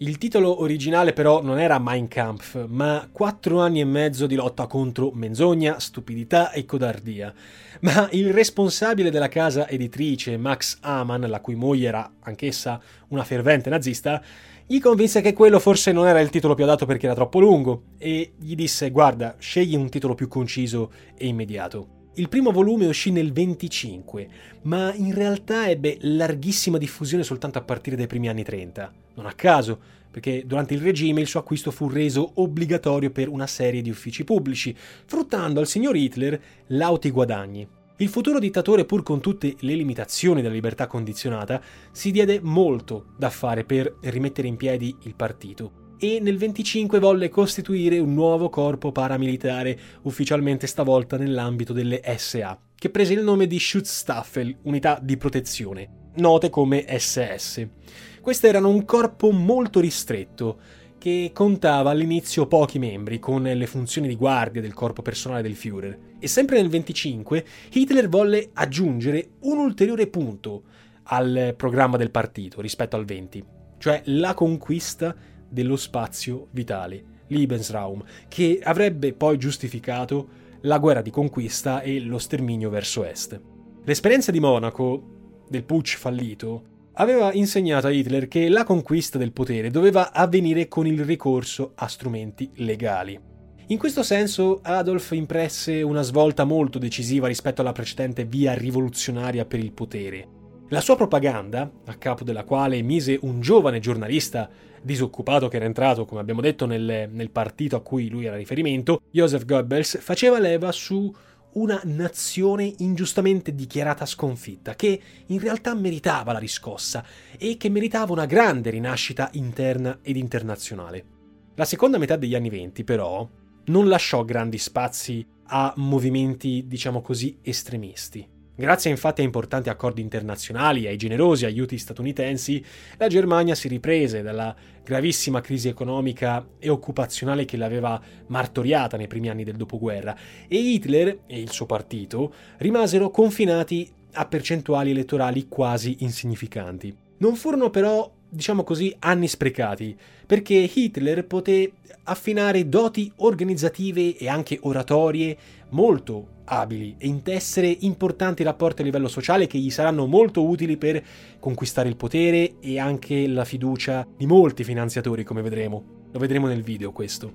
Il titolo originale però non era Mein Kampf, ma 4 anni e mezzo di lotta contro menzogna, stupidità e codardia. Ma il responsabile della casa editrice, Max Amann, la cui moglie era anch'essa una fervente nazista, gli convinse che quello forse non era il titolo più adatto perché era troppo lungo e gli disse: guarda, scegli un titolo più conciso e immediato. Il primo volume uscì nel 25, ma in realtà ebbe larghissima diffusione soltanto a partire dai primi anni 30. Non a caso, perché durante il regime il suo acquisto fu reso obbligatorio per una serie di uffici pubblici, fruttando al signor Hitler lauti guadagni. Il futuro dittatore, pur con tutte le limitazioni della libertà condizionata, si diede molto da fare per rimettere in piedi il partito e nel 25 volle costituire un nuovo corpo paramilitare, ufficialmente stavolta nell'ambito delle SA, che prese il nome di Schutzstaffel, unità di protezione, note come SS. Queste erano un corpo molto ristretto, che contava all'inizio pochi membri, con le funzioni di guardia del corpo personale del Führer. E sempre nel 25 Hitler volle aggiungere un ulteriore punto al programma del partito rispetto al 20, cioè la conquista dello spazio vitale, Lebensraum, che avrebbe poi giustificato la guerra di conquista e lo sterminio verso est. L'esperienza di Monaco, del putsch fallito, aveva insegnato a Hitler che la conquista del potere doveva avvenire con il ricorso a strumenti legali. In questo senso Adolf impresse una svolta molto decisiva rispetto alla precedente via rivoluzionaria per il potere. La sua propaganda, a capo della quale mise un giovane giornalista disoccupato che era entrato, come abbiamo detto, nel partito a cui lui era riferimento, Joseph Goebbels, faceva leva su una nazione ingiustamente dichiarata sconfitta, che in realtà meritava la riscossa e che meritava una grande rinascita interna ed internazionale. La seconda metà degli anni 20, però, non lasciò grandi spazi a movimenti, diciamo così, estremisti. Grazie infatti a importanti accordi internazionali e ai generosi aiuti statunitensi, la Germania si riprese dalla gravissima crisi economica e occupazionale che l'aveva martoriata nei primi anni del dopoguerra e Hitler e il suo partito rimasero confinati a percentuali elettorali quasi insignificanti. Non furono però, diciamo così, anni sprecati, perché Hitler poté affinare doti organizzative e anche oratorie molto abili e intessere importanti rapporti a livello sociale che gli saranno molto utili per conquistare il potere e anche la fiducia di molti finanziatori, come vedremo. Lo vedremo nel video questo.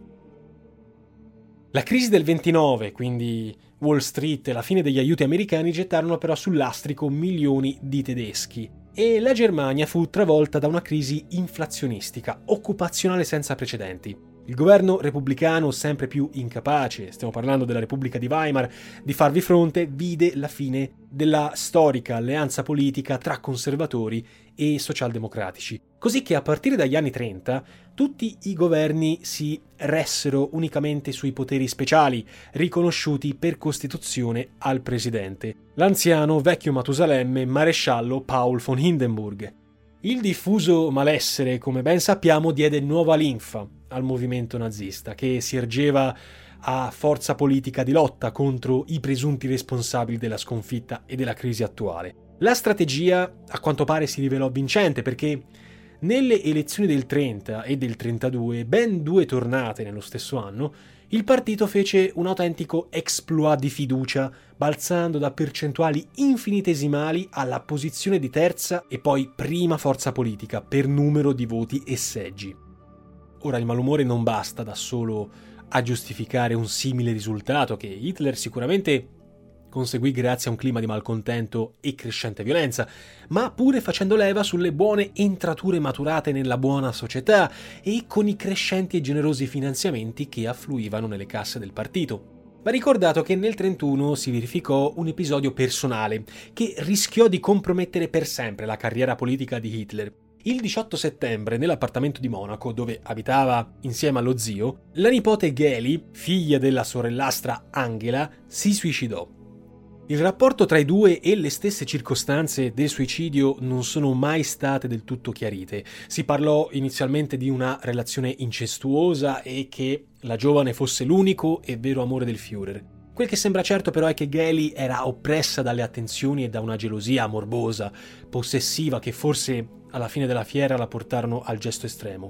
La crisi del 29, quindi Wall Street e la fine degli aiuti americani gettarono però sul lastrico milioni di tedeschi e la Germania fu travolta da una crisi inflazionistica, occupazionale senza precedenti. Il governo repubblicano, sempre più incapace, stiamo parlando della Repubblica di Weimar, di farvi fronte, vide la fine della storica alleanza politica tra conservatori e socialdemocratici. Così che a partire dagli anni 30 tutti i governi si ressero unicamente sui poteri speciali, riconosciuti per Costituzione al presidente, l'anziano vecchio Matusalemme maresciallo Paul von Hindenburg. Il diffuso malessere, come ben sappiamo, diede nuova linfa al movimento nazista, che si ergeva a forza politica di lotta contro i presunti responsabili della sconfitta e della crisi attuale. La strategia, a quanto pare, si rivelò vincente perché nelle elezioni del 30 e del 32, ben 2 tornate nello stesso anno, il partito fece un autentico exploit di fiducia, balzando da percentuali infinitesimali alla posizione di terza e poi prima forza politica per numero di voti e seggi. Ora, il malumore non basta da solo a giustificare un simile risultato che Hitler sicuramente conseguì grazie a un clima di malcontento e crescente violenza, ma pure facendo leva sulle buone entrature maturate nella buona società e con i crescenti e generosi finanziamenti che affluivano nelle casse del partito. Va ricordato che nel 31 si verificò un episodio personale che rischiò di compromettere per sempre la carriera politica di Hitler. Il 18 settembre, nell'appartamento di Monaco, dove abitava insieme allo zio, la nipote Geli, figlia della sorellastra Angela, si suicidò. Il rapporto tra i due e le stesse circostanze del suicidio non sono mai state del tutto chiarite. Si parlò inizialmente di una relazione incestuosa e che la giovane fosse l'unico e vero amore del Führer. Quel che sembra certo però è che Geli era oppressa dalle attenzioni e da una gelosia morbosa, possessiva, che forse alla fine della fiera la portarono al gesto estremo.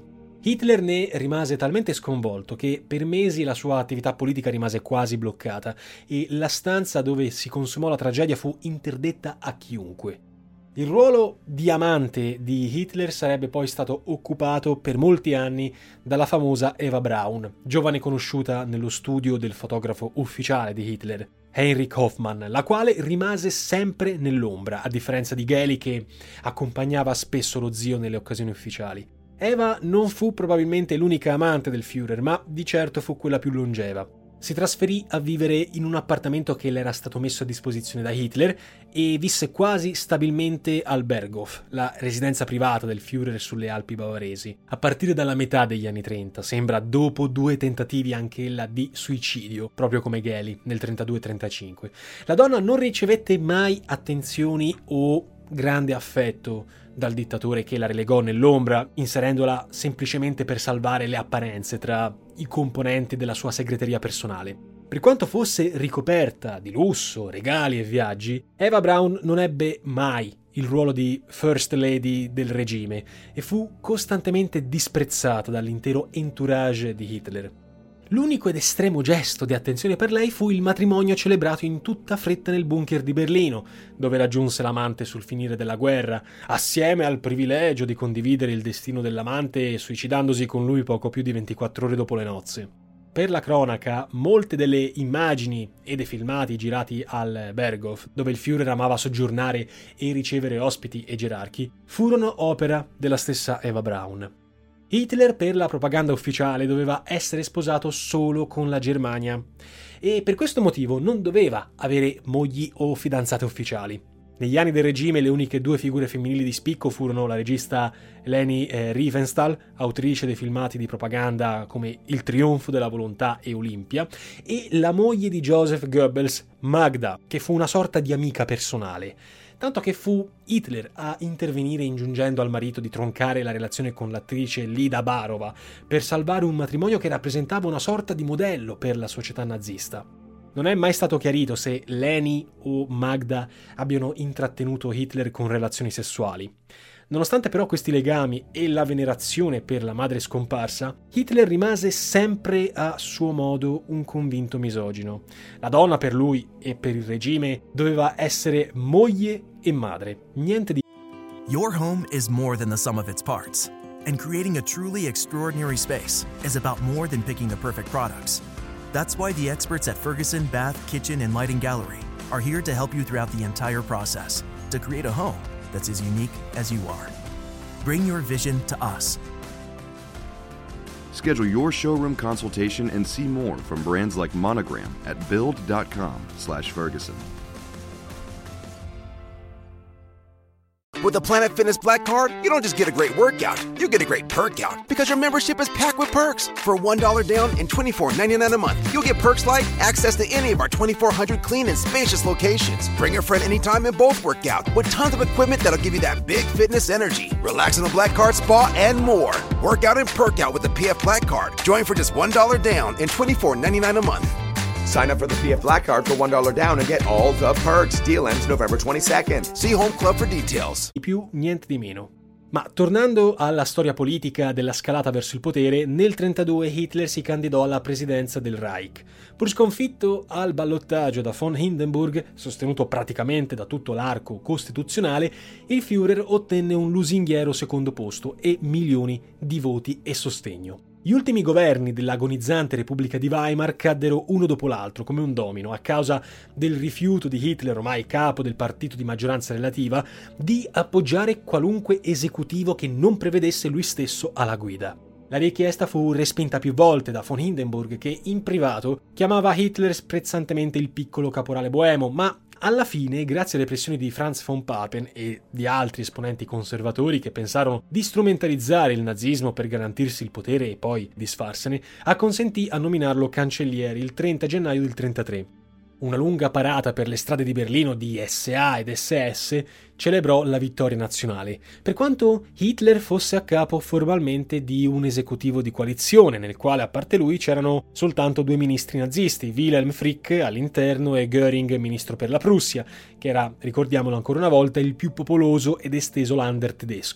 Hitler ne rimase talmente sconvolto che per mesi la sua attività politica rimase quasi bloccata e la stanza dove si consumò la tragedia fu interdetta a chiunque. Il ruolo di amante di Hitler sarebbe poi stato occupato per molti anni dalla famosa Eva Braun, giovane conosciuta nello studio del fotografo ufficiale di Hitler, Heinrich Hoffmann, la quale rimase sempre nell'ombra, a differenza di Geli che accompagnava spesso lo zio nelle occasioni ufficiali. Eva non fu probabilmente l'unica amante del Führer, ma di certo fu quella più longeva. Si trasferì a vivere in un appartamento che le era stato messo a disposizione da Hitler e visse quasi stabilmente al Berghof, la residenza privata del Führer sulle Alpi bavaresi, a partire dalla metà degli anni 30, sembra dopo 2 tentativi anch'ella di suicidio, proprio come Geli nel 32-35. La donna non ricevette mai attenzioni o grande affetto dal dittatore che la relegò nell'ombra, inserendola semplicemente per salvare le apparenze tra i componenti della sua segreteria personale. Per quanto fosse ricoperta di lusso, regali e viaggi, Eva Braun non ebbe mai il ruolo di First Lady del regime e fu costantemente disprezzata dall'intero entourage di Hitler. L'unico ed estremo gesto di attenzione per lei fu il matrimonio celebrato in tutta fretta nel bunker di Berlino, dove raggiunse l'amante sul finire della guerra, assieme al privilegio di condividere il destino dell'amante suicidandosi con lui poco più di 24 ore dopo le nozze. Per la cronaca, molte delle immagini e dei filmati girati al Berghof, dove il Führer amava soggiornare e ricevere ospiti e gerarchi, furono opera della stessa Eva Braun. Hitler per la propaganda ufficiale doveva essere sposato solo con la Germania e per questo motivo non doveva avere mogli o fidanzate ufficiali. Negli anni del regime le uniche 2 figure femminili di spicco furono la regista Leni Riefenstahl, autrice dei filmati di propaganda come Il trionfo della volontà e Olimpia, e la moglie di Joseph Goebbels, Magda, che fu una sorta di amica personale. Tanto che fu Hitler a intervenire ingiungendo al marito di troncare la relazione con l'attrice Lida Barova per salvare un matrimonio che rappresentava una sorta di modello per la società nazista. Non è mai stato chiarito se Leni o Magda abbiano intrattenuto Hitler con relazioni sessuali. Nonostante però questi legami e la venerazione per la madre scomparsa, Hitler rimase sempre a suo modo un convinto misogino. La donna per lui e per il regime doveva essere moglie e madre, niente di... Your home is more than the sum of its parts, and creating a truly extraordinary space is about more than picking the perfect products. That's why the experts at Ferguson Bath, Kitchen, and Lighting Gallery are here to help you throughout the entire process to create a home that's as unique as you are. Bring your vision to us. Schedule your showroom consultation and see more from brands like Monogram at build.com/Ferguson. With the Planet Fitness Black Card, you don't just get a great workout, you get a great perk out because your membership is packed with perks. For $1 down and $24.99 a month, you'll get perks like access to any of our 2,400 clean and spacious locations. Bring a friend anytime and both work out with tons of equipment that'll give you that big fitness energy. Relax in the Black Card spa and more. Work out and perk out with the PF Black Card. Join for just $1 down and $24.99 a month. Sign up for the PF Black Card for $1 down and get all the perks. Deal ends November 22nd. See Home Club for details. Di più, niente di meno. Ma tornando alla storia politica della scalata verso il potere, nel 1932 Hitler si candidò alla presidenza del Reich. Pur sconfitto al ballottaggio da von Hindenburg, sostenuto praticamente da tutto l'arco costituzionale, il Führer ottenne un lusinghiero secondo posto e milioni di voti e sostegno. Gli ultimi governi dell'agonizzante Repubblica di Weimar caddero uno dopo l'altro come un domino a causa del rifiuto di Hitler, ormai capo del partito di maggioranza relativa, di appoggiare qualunque esecutivo che non prevedesse lui stesso alla guida. La richiesta fu respinta più volte da von Hindenburg, che in privato chiamava Hitler sprezzantemente il piccolo caporale boemo, ma alla fine, grazie alle pressioni di Franz von Papen e di altri esponenti conservatori che pensarono di strumentalizzare il nazismo per garantirsi il potere e poi disfarsene, acconsentì a nominarlo cancelliere il 30 gennaio del 1933. Una lunga parata per le strade di Berlino di SA ed SS celebrò la vittoria nazionale, per quanto Hitler fosse a capo formalmente di un esecutivo di coalizione, nel quale a parte lui c'erano soltanto 2 ministri nazisti, Wilhelm Frick all'interno e Göring ministro per la Prussia, che era, ricordiamolo ancora una volta, il più popoloso ed esteso Länder tedesco.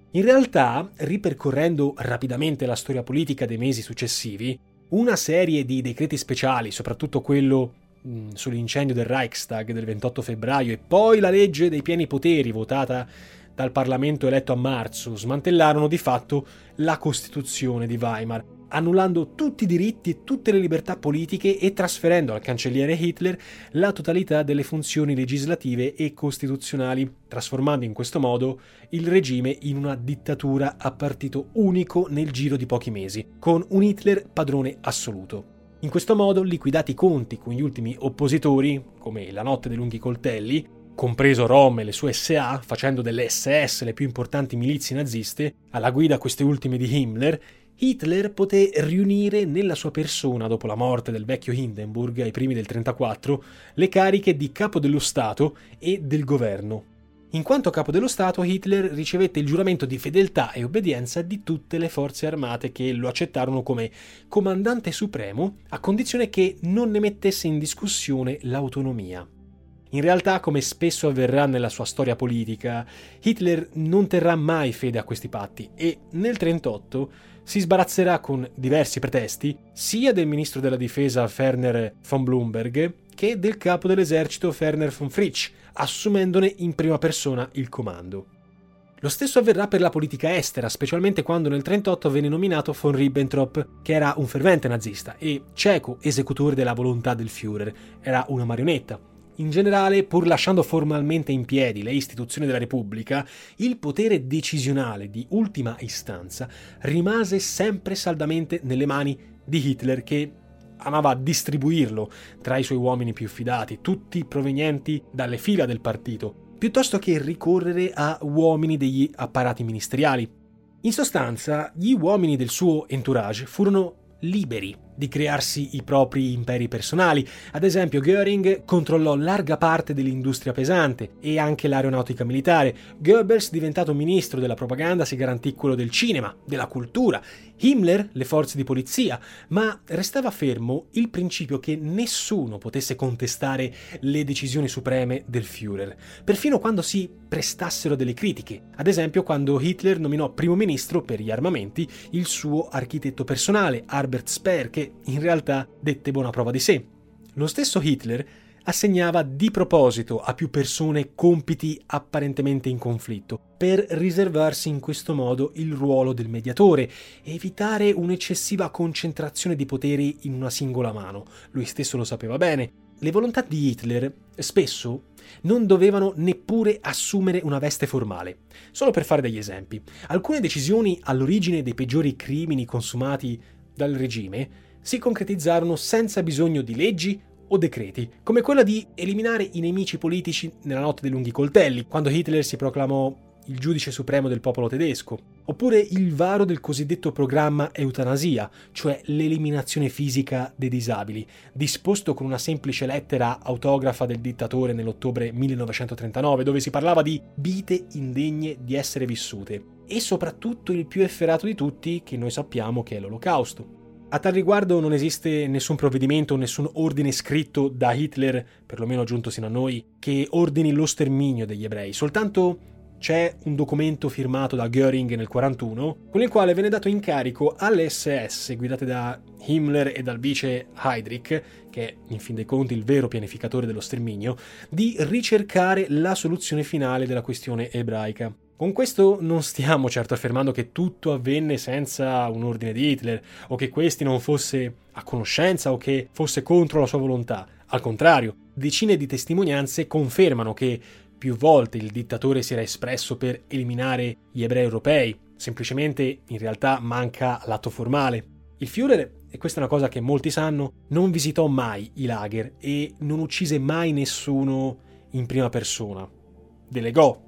In realtà, ripercorrendo rapidamente la storia politica dei mesi successivi, una serie di decreti speciali, soprattutto quello sull'incendio del Reichstag del 28 febbraio e poi la legge dei pieni poteri votata dal Parlamento eletto a marzo, smantellarono di fatto la Costituzione di Weimar, annullando tutti i diritti e tutte le libertà politiche e trasferendo al cancelliere Hitler la totalità delle funzioni legislative e costituzionali, trasformando in questo modo il regime in una dittatura a partito unico nel giro di pochi mesi, con un Hitler padrone assoluto. In questo modo, liquidati i conti con gli ultimi oppositori, come la notte dei lunghi coltelli, compreso Rommel e le sue SA, facendo delle SS le più importanti milizie naziste, alla guida queste ultime di Himmler, Hitler poté riunire nella sua persona, dopo la morte del vecchio Hindenburg ai primi del 1934, le cariche di capo dello Stato e del governo. In quanto capo dello Stato, Hitler ricevette il giuramento di fedeltà e obbedienza di tutte le forze armate che lo accettarono come comandante supremo, a condizione che non ne mettesse in discussione l'autonomia. In realtà, come spesso avverrà nella sua storia politica, Hitler non terrà mai fede a questi patti e nel 1938 si sbarazzerà con diversi pretesti sia del ministro della difesa Werner von Blumberg che del capo dell'esercito Werner von Fritsch, assumendone in prima persona il comando. Lo stesso avverrà per la politica estera, specialmente quando nel 1938 venne nominato von Ribbentrop, che era un fervente nazista e cieco esecutore della volontà del Führer, era una marionetta. In generale, pur lasciando formalmente in piedi le istituzioni della Repubblica, il potere decisionale di ultima istanza rimase sempre saldamente nelle mani di Hitler, che amava distribuirlo tra i suoi uomini più fidati, tutti provenienti dalle fila del partito, piuttosto che ricorrere a uomini degli apparati ministeriali. In sostanza, gli uomini del suo entourage furono liberi di crearsi i propri imperi personali. Ad esempio, Göring controllò larga parte dell'industria pesante e anche l'aeronautica militare. Goebbels, diventato ministro della propaganda, si garantì quello del cinema, della cultura. Himmler le forze di polizia, ma restava fermo il principio che nessuno potesse contestare le decisioni supreme del Führer, perfino quando si prestassero delle critiche. Ad esempio, quando Hitler nominò primo ministro per gli armamenti il suo architetto personale, Herbert Speer, che in realtà dette buona prova di sé. Lo stesso Hitler assegnava di proposito a più persone compiti apparentemente in conflitto, per riservarsi in questo modo il ruolo del mediatore e evitare un'eccessiva concentrazione di poteri in una singola mano. Lui stesso lo sapeva bene. Le volontà di Hitler spesso non dovevano neppure assumere una veste formale. Solo per fare degli esempi, alcune decisioni all'origine dei peggiori crimini consumati dal regime si concretizzarono senza bisogno di leggi o decreti, come quella di eliminare i nemici politici nella notte dei lunghi coltelli, quando Hitler si proclamò il giudice supremo del popolo tedesco, oppure il varo del cosiddetto programma eutanasia, cioè l'eliminazione fisica dei disabili, disposto con una semplice lettera autografa del dittatore nell'ottobre 1939, dove si parlava di vite indegne di essere vissute, e soprattutto il più efferato di tutti, che noi sappiamo che è l'Olocausto. A tal riguardo non esiste nessun provvedimento o nessun ordine scritto da Hitler, perlomeno giunto sino a noi, che ordini lo sterminio degli ebrei. Soltanto c'è un documento firmato da Göring nel 1941, con il quale venne dato incarico alle SS, guidate da Himmler e dal vice Heydrich, che è in fin dei conti il vero pianificatore dello sterminio, di ricercare la soluzione finale della questione ebraica. Con questo non stiamo certo affermando che tutto avvenne senza un ordine di Hitler, o che questi non fosse a conoscenza o che fosse contro la sua volontà. Al contrario, decine di testimonianze confermano che più volte il dittatore si era espresso per eliminare gli ebrei europei, semplicemente in realtà manca l'atto formale. Il Führer, e questa è una cosa che molti sanno, non visitò mai i lager e non uccise mai nessuno in prima persona. Delegò.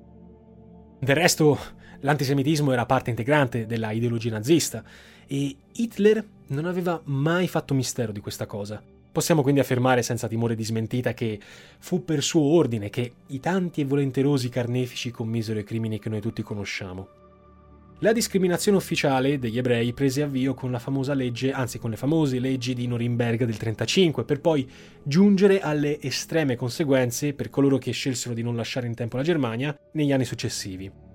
Del resto, l'antisemitismo era parte integrante della ideologia nazista e Hitler non aveva mai fatto mistero di questa cosa. Possiamo quindi affermare senza timore di smentita che fu per suo ordine che i tanti e volenterosi carnefici commisero i crimini che noi tutti conosciamo. La discriminazione ufficiale degli ebrei prese avvio con la famosa legge, anzi con le famose leggi di Norimberga del 1935, per poi giungere alle estreme conseguenze per coloro che scelsero di non lasciare in tempo la Germania negli anni successivi.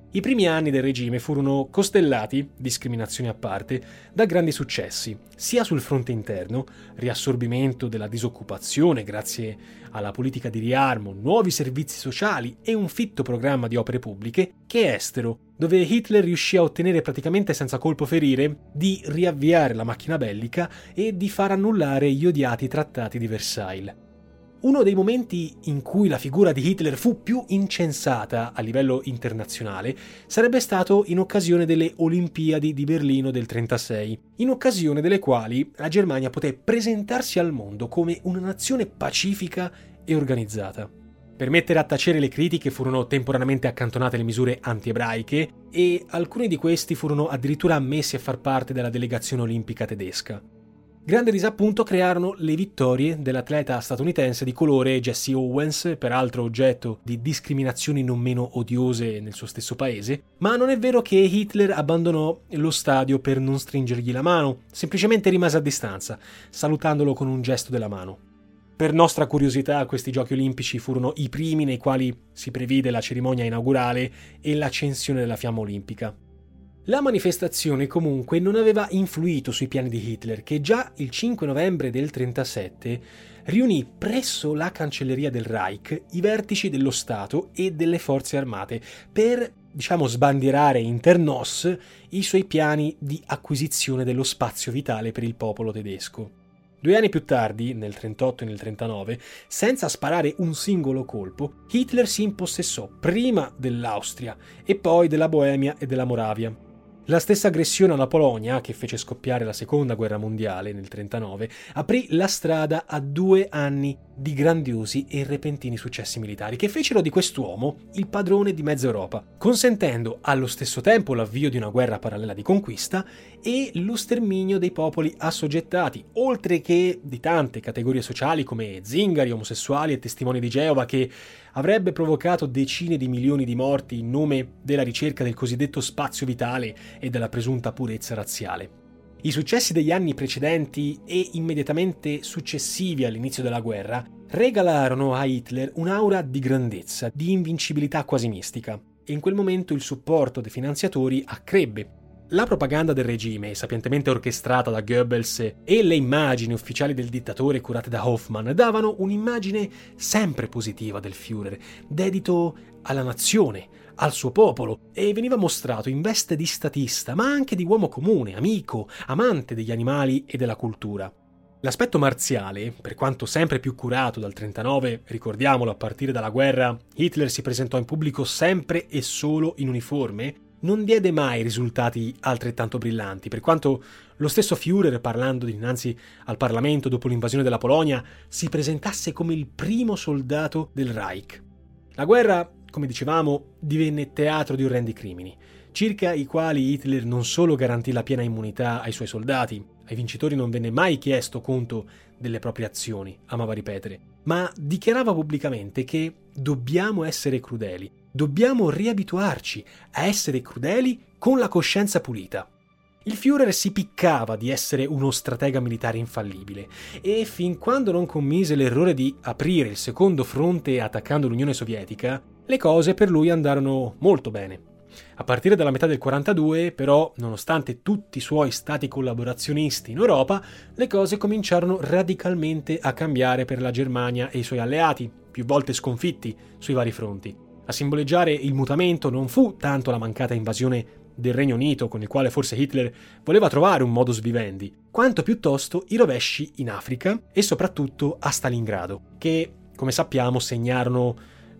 I primi anni del regime furono costellati, discriminazioni a parte, da grandi successi, sia sul fronte interno, riassorbimento della disoccupazione grazie alla politica di riarmo, nuovi servizi sociali e un fitto programma di opere pubbliche, che estero, dove Hitler riuscì a ottenere praticamente senza colpo ferire di riavviare la macchina bellica e di far annullare gli odiati trattati di Versailles. Uno dei momenti in cui la figura di Hitler fu più incensata a livello internazionale sarebbe stato in occasione delle Olimpiadi di Berlino del 1936, in occasione delle quali la Germania poté presentarsi al mondo come una nazione pacifica e organizzata. Per mettere a tacere le critiche furono temporaneamente accantonate le misure anti-ebraiche e alcuni di questi furono addirittura ammessi a far parte della delegazione olimpica tedesca. Grande disappunto crearono le vittorie dell'atleta statunitense di colore Jesse Owens, peraltro oggetto di discriminazioni non meno odiose nel suo stesso paese, ma non è vero che Hitler abbandonò lo stadio per non stringergli la mano, semplicemente rimase a distanza, salutandolo con un gesto della mano. Per nostra curiosità, questi giochi olimpici furono i primi nei quali si previde la cerimonia inaugurale e l'accensione della fiamma olimpica. La manifestazione comunque non aveva influito sui piani di Hitler, che già il 5 novembre del 1937 riunì presso la cancelleria del Reich i vertici dello Stato e delle forze armate per, sbandierare inter nos i suoi piani di acquisizione dello spazio vitale per il popolo tedesco. 2 anni più tardi, nel 1938 e nel 1939, senza sparare un singolo colpo, Hitler si impossessò prima dell'Austria e poi della Boemia e della Moravia. La stessa aggressione alla Polonia, che fece scoppiare la Seconda Guerra Mondiale nel 1939, aprì la strada a 2 anni di grandiosi e repentini successi militari che fecero di quest'uomo il padrone di mezza Europa, consentendo allo stesso tempo l'avvio di una guerra parallela di conquista e lo sterminio dei popoli assoggettati, oltre che di tante categorie sociali come zingari, omosessuali e testimoni di Geova, che avrebbe provocato decine di milioni di morti in nome della ricerca del cosiddetto spazio vitale e della presunta purezza razziale. I successi degli anni precedenti e immediatamente successivi all'inizio della guerra regalarono a Hitler un'aura di grandezza, di invincibilità quasi mistica, e in quel momento il supporto dei finanziatori accrebbe. La propaganda del regime, sapientemente orchestrata da Goebbels, e le immagini ufficiali del dittatore curate da Hoffmann davano un'immagine sempre positiva del Führer, dedito alla nazione, al suo popolo, e veniva mostrato in veste di statista, ma anche di uomo comune, amico, amante degli animali e della cultura. L'aspetto marziale, per quanto sempre più curato dal 1939, ricordiamolo, a partire dalla guerra, Hitler si presentò in pubblico sempre e solo in uniforme, non diede mai risultati altrettanto brillanti, per quanto lo stesso Führer, parlando dinanzi al Parlamento dopo l'invasione della Polonia, si presentasse come il primo soldato del Reich. La guerra, come dicevamo, divenne teatro di orrendi crimini, circa i quali Hitler non solo garantì la piena immunità ai suoi soldati, ai vincitori non venne mai chiesto conto delle proprie azioni, amava ripetere, ma dichiarava pubblicamente che dobbiamo essere crudeli, dobbiamo riabituarci a essere crudeli con la coscienza pulita. Il Führer si piccava di essere uno stratega militare infallibile e fin quando non commise l'errore di aprire il secondo fronte attaccando l'Unione Sovietica, le cose per lui andarono molto bene. A partire dalla metà del 1942, però, nonostante tutti i suoi stati collaborazionisti in Europa, le cose cominciarono radicalmente a cambiare per la Germania e i suoi alleati, più volte sconfitti sui vari fronti. A simboleggiare il mutamento non fu tanto la mancata invasione del Regno Unito, con il quale forse Hitler voleva trovare un modus vivendi, quanto piuttosto i rovesci in Africa e soprattutto a Stalingrado, che, come sappiamo, segnarono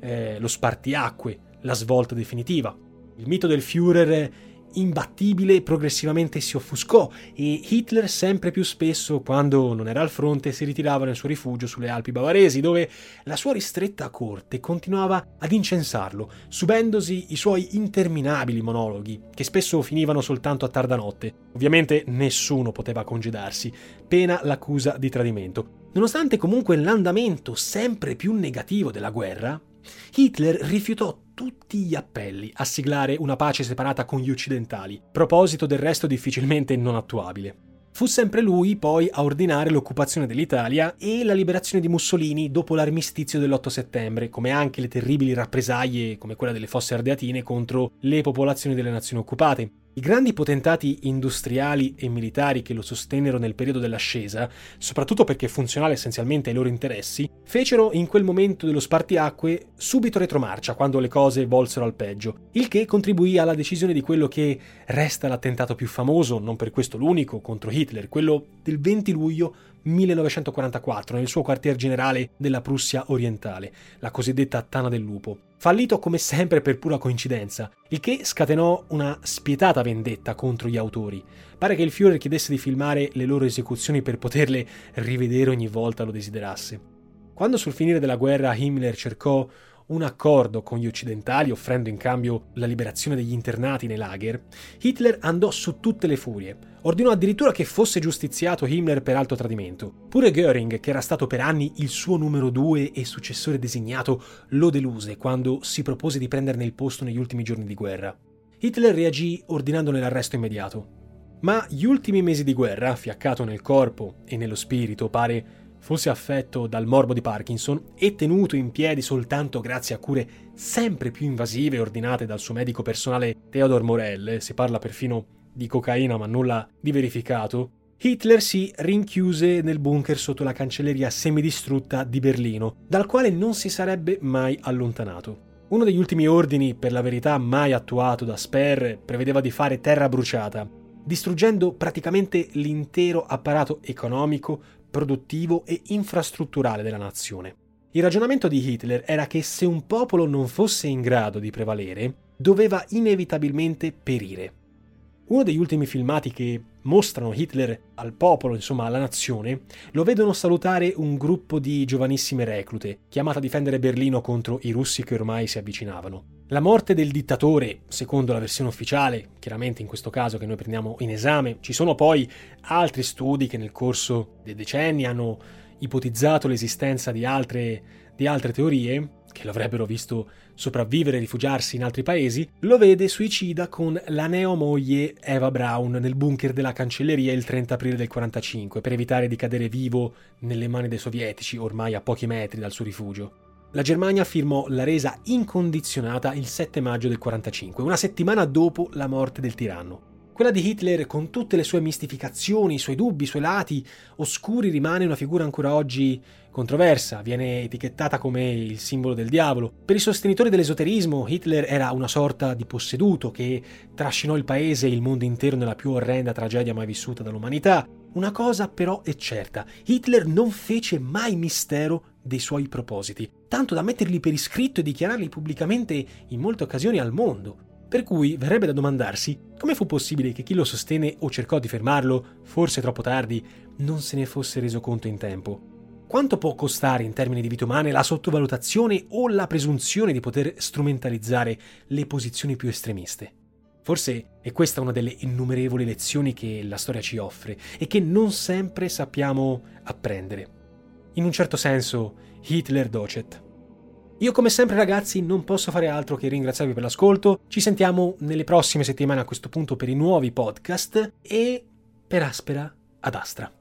lo spartiacque, la svolta definitiva. Il mito del Führer imbattibile progressivamente si offuscò e Hitler sempre più spesso, quando non era al fronte, si ritirava nel suo rifugio sulle Alpi bavaresi, dove la sua ristretta corte continuava ad incensarlo, subendosi i suoi interminabili monologhi, che spesso finivano soltanto a tarda notte. Ovviamente nessuno poteva congedarsi, pena l'accusa di tradimento. Nonostante comunque l'andamento sempre più negativo della guerra, Hitler rifiutò tutti gli appelli a siglare una pace separata con gli occidentali, proposito del resto difficilmente non attuabile. Fu sempre lui poi a ordinare l'occupazione dell'Italia e la liberazione di Mussolini dopo l'armistizio dell'8 settembre, come anche le terribili rappresaglie come quella delle Fosse Ardeatine contro le popolazioni delle nazioni occupate. I grandi potentati industriali e militari che lo sostennero nel periodo dell'ascesa, soprattutto perché funzionale essenzialmente ai loro interessi, fecero in quel momento dello spartiacque subito retromarcia quando le cose volsero al peggio, il che contribuì alla decisione di quello che resta l'attentato più famoso, non per questo l'unico, contro Hitler, quello del 20 luglio 1944 nel suo quartier generale della Prussia orientale, la cosiddetta Tana del Lupo. Fallito come sempre per pura coincidenza, il che scatenò una spietata vendetta contro gli autori. Pare che il Führer chiedesse di filmare le loro esecuzioni per poterle rivedere ogni volta lo desiderasse. Quando sul finire della guerra Himmler cercò un accordo con gli occidentali offrendo in cambio la liberazione degli internati nei lager, Hitler andò su tutte le furie. Ordinò addirittura che fosse giustiziato Himmler per alto tradimento. Pure Göring, che era stato per anni il suo numero 2 e successore designato, lo deluse quando si propose di prenderne il posto negli ultimi giorni di guerra. Hitler reagì ordinandone l'arresto immediato. Ma gli ultimi mesi di guerra, fiaccato nel corpo e nello spirito, pare fosse affetto dal morbo di Parkinson e tenuto in piedi soltanto grazie a cure sempre più invasive ordinate dal suo medico personale Theodor Morell, si parla perfino di cocaina ma nulla di verificato, Hitler si rinchiuse nel bunker sotto la cancelleria semidistrutta di Berlino, dal quale non si sarebbe mai allontanato. Uno degli ultimi ordini, per la verità mai attuato da Speer, prevedeva di fare terra bruciata, distruggendo praticamente l'intero apparato economico, produttivo e infrastrutturale della nazione. Il ragionamento di Hitler era che se un popolo non fosse in grado di prevalere, doveva inevitabilmente perire. Uno degli ultimi filmati che mostrano Hitler al popolo, insomma alla nazione, lo vedono salutare un gruppo di giovanissime reclute, chiamate a difendere Berlino contro i russi che ormai si avvicinavano. La morte del dittatore, secondo la versione ufficiale, chiaramente in questo caso che noi prendiamo in esame, ci sono poi altri studi che nel corso dei decenni hanno ipotizzato l'esistenza di altre teorie, che lo avrebbero visto sopravvivere e rifugiarsi in altri paesi, lo vede suicida con la neomoglie Eva Braun nel bunker della cancelleria il 30 aprile del 1945 per evitare di cadere vivo nelle mani dei sovietici ormai a pochi metri dal suo rifugio. La Germania firmò la resa incondizionata il 7 maggio del 1945, una settimana dopo la morte del tiranno. Quella di Hitler, con tutte le sue mistificazioni, i suoi dubbi, i suoi lati oscuri, rimane una figura ancora oggi controversa, viene etichettata come il simbolo del diavolo. Per i sostenitori dell'esoterismo, Hitler era una sorta di posseduto che trascinò il paese e il mondo intero nella più orrenda tragedia mai vissuta dall'umanità. Una cosa però è certa, Hitler non fece mai mistero dei suoi propositi, tanto da metterli per iscritto e dichiararli pubblicamente in molte occasioni al mondo. Per cui verrebbe da domandarsi come fu possibile che chi lo sostenne o cercò di fermarlo, forse troppo tardi, non se ne fosse reso conto in tempo. Quanto può costare in termini di vite umane la sottovalutazione o la presunzione di poter strumentalizzare le posizioni più estremiste? Forse è questa una delle innumerevoli lezioni che la storia ci offre e che non sempre sappiamo apprendere. In un certo senso, Hitler docet. Io come sempre ragazzi non posso fare altro che ringraziarvi per l'ascolto, ci sentiamo nelle prossime settimane a questo punto per i nuovi podcast e per Aspera ad Astra.